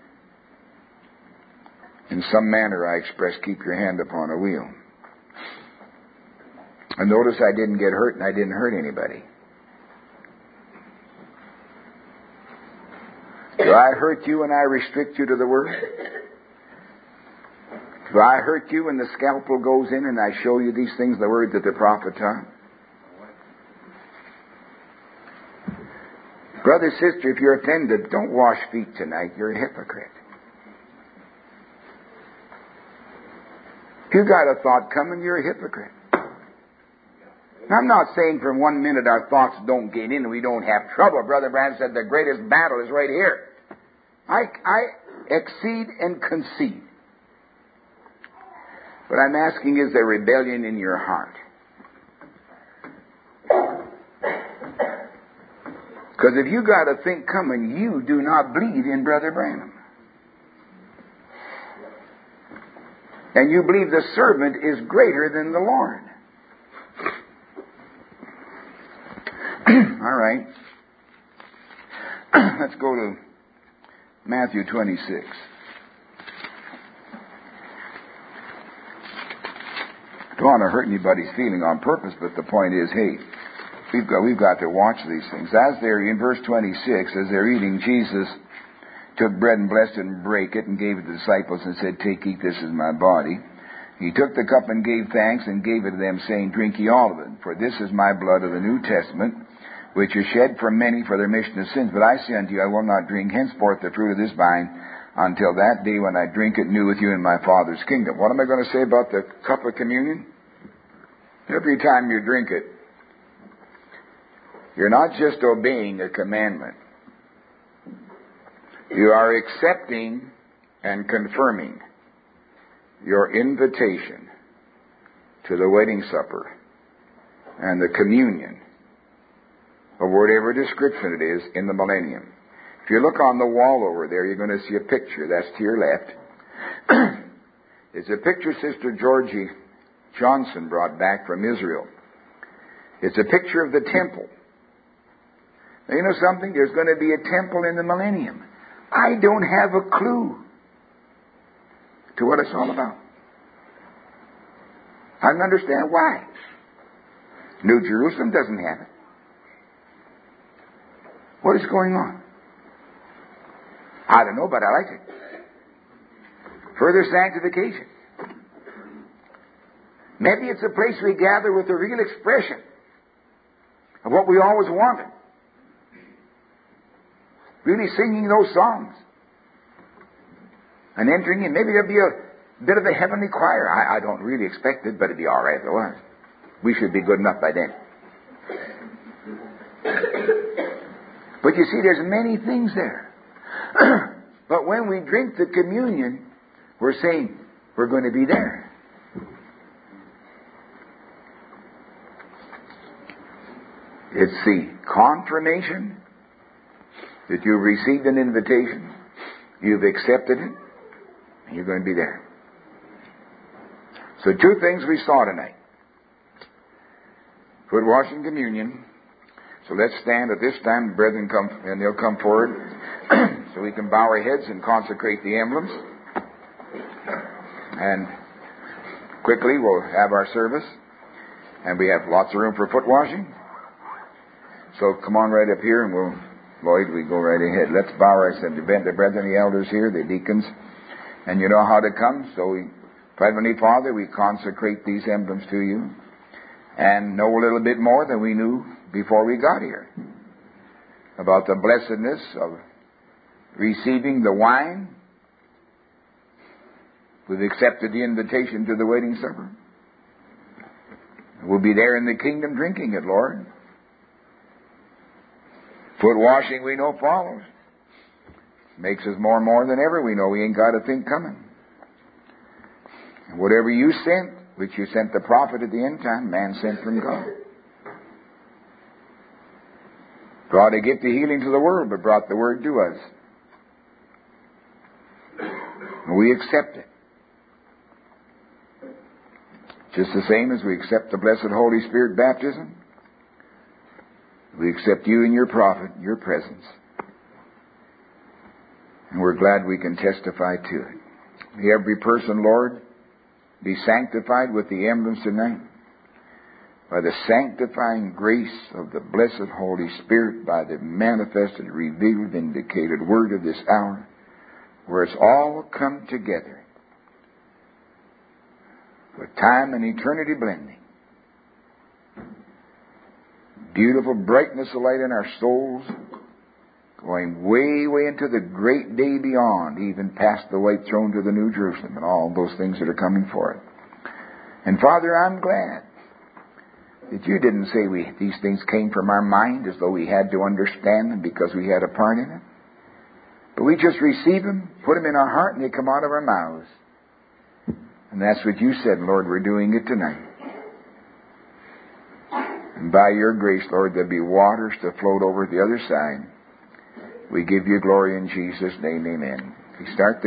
in some manner I express, keep your hand upon a wheel. And notice I didn't get hurt and I didn't hurt anybody. Do I hurt you when I restrict you to the Word? Do I hurt you when the scalpel goes in and I show you these things, the Word that the prophet taught? Brother, sister, if you're offended, don't wash feet tonight. You're a hypocrite. If you got a thought coming, you're a hypocrite. I'm not saying for 1 minute our thoughts don't get in and we don't have trouble. Brother Branham said the greatest battle is right here. I exceed and concede. But I'm asking, is there rebellion in your heart? Because if you got a thing coming, you do not believe in Brother Branham. And you believe the servant is greater than the Lord. All right. Let's go to Matthew 26. Don't want to hurt anybody's feeling on purpose, but the point is, hey, we've got to watch these things. As they're in verse 26, as they're eating, Jesus took bread and blessed it and brake it and gave it to the disciples and said, take, eat, this is my body. He took the cup and gave thanks and gave it to them, saying, drink ye all of it, for this is my blood of the New Testament, which is shed for many for the remission of sins. But I say unto you, I will not drink henceforth the fruit of this vine until that day when I drink it new with you in my Father's kingdom. What am I going to say about the cup of communion? Every time you drink it, you're not just obeying a commandment. You are accepting and confirming your invitation to the wedding supper and the communion of whatever description it is in the millennium. If you look on the wall over there, you're going to see a picture. That's to your left. It's a picture Sister Georgie Johnson brought back from Israel. It's a picture of the temple. Now, you know something? There's going to be a temple in the millennium. I don't have a clue to what it's all about. I don't understand why. New Jerusalem doesn't have it. What is going on? I don't know, but I like it. Further sanctification. Maybe it's a place we gather with a real expression of what we always wanted. Really singing those songs. And entering in. Maybe there'll be a bit of a heavenly choir. I don't really expect it, but it'd be all right if it was. We should be good enough by then. But you see, there's many things there. But when we drink the communion, we're saying we're going to be there. It's the confirmation that you've received an invitation, you've accepted it, and you're going to be there. So 2 things we saw tonight. Foot washing, communion. So let's stand at this time. The brethren come, and they'll come forward so we can bow our heads and consecrate the emblems. And quickly we'll have our service. And we have lots of room for foot washing. So come on right up here and Lloyd, we go right ahead. Let's bow ourselves. The brethren, the elders here, the deacons. And you know how to come. So Heavenly Father, we consecrate these emblems to you. And know a little bit more than we knew before we got here about the blessedness of receiving the wine. We've accepted the invitation to the wedding supper. We'll be there in the kingdom drinking it, Lord. Foot washing we know follows. Makes us more and more than ever. We know we ain't got a thing coming. And whatever you sent, which you sent the prophet at the end time, man sent from God. God to get the healing to the world, but brought the word to us. And we accept it. Just the same as we accept the blessed Holy Spirit baptism, we accept you and your prophet, your presence. And we're glad we can testify to it. May every person, Lord, be sanctified with the emblems tonight by the sanctifying grace of the blessed Holy Spirit, by the manifested, revealed, vindicated word of this hour, where it's all come together with time and eternity blending. Beautiful brightness of light in our souls, going way, way into the great day beyond, even past the white throne to the New Jerusalem and all those things that are coming for it. And Father, I'm glad that you didn't say these things came from our mind as though we had to understand them because we had a part in it. But we just receive them, put them in our heart, and they come out of our mouths. And that's what you said, Lord, we're doing it tonight. And by your grace, Lord, there'll be waters to float over the other side. We give you glory in Jesus' name, amen. We start the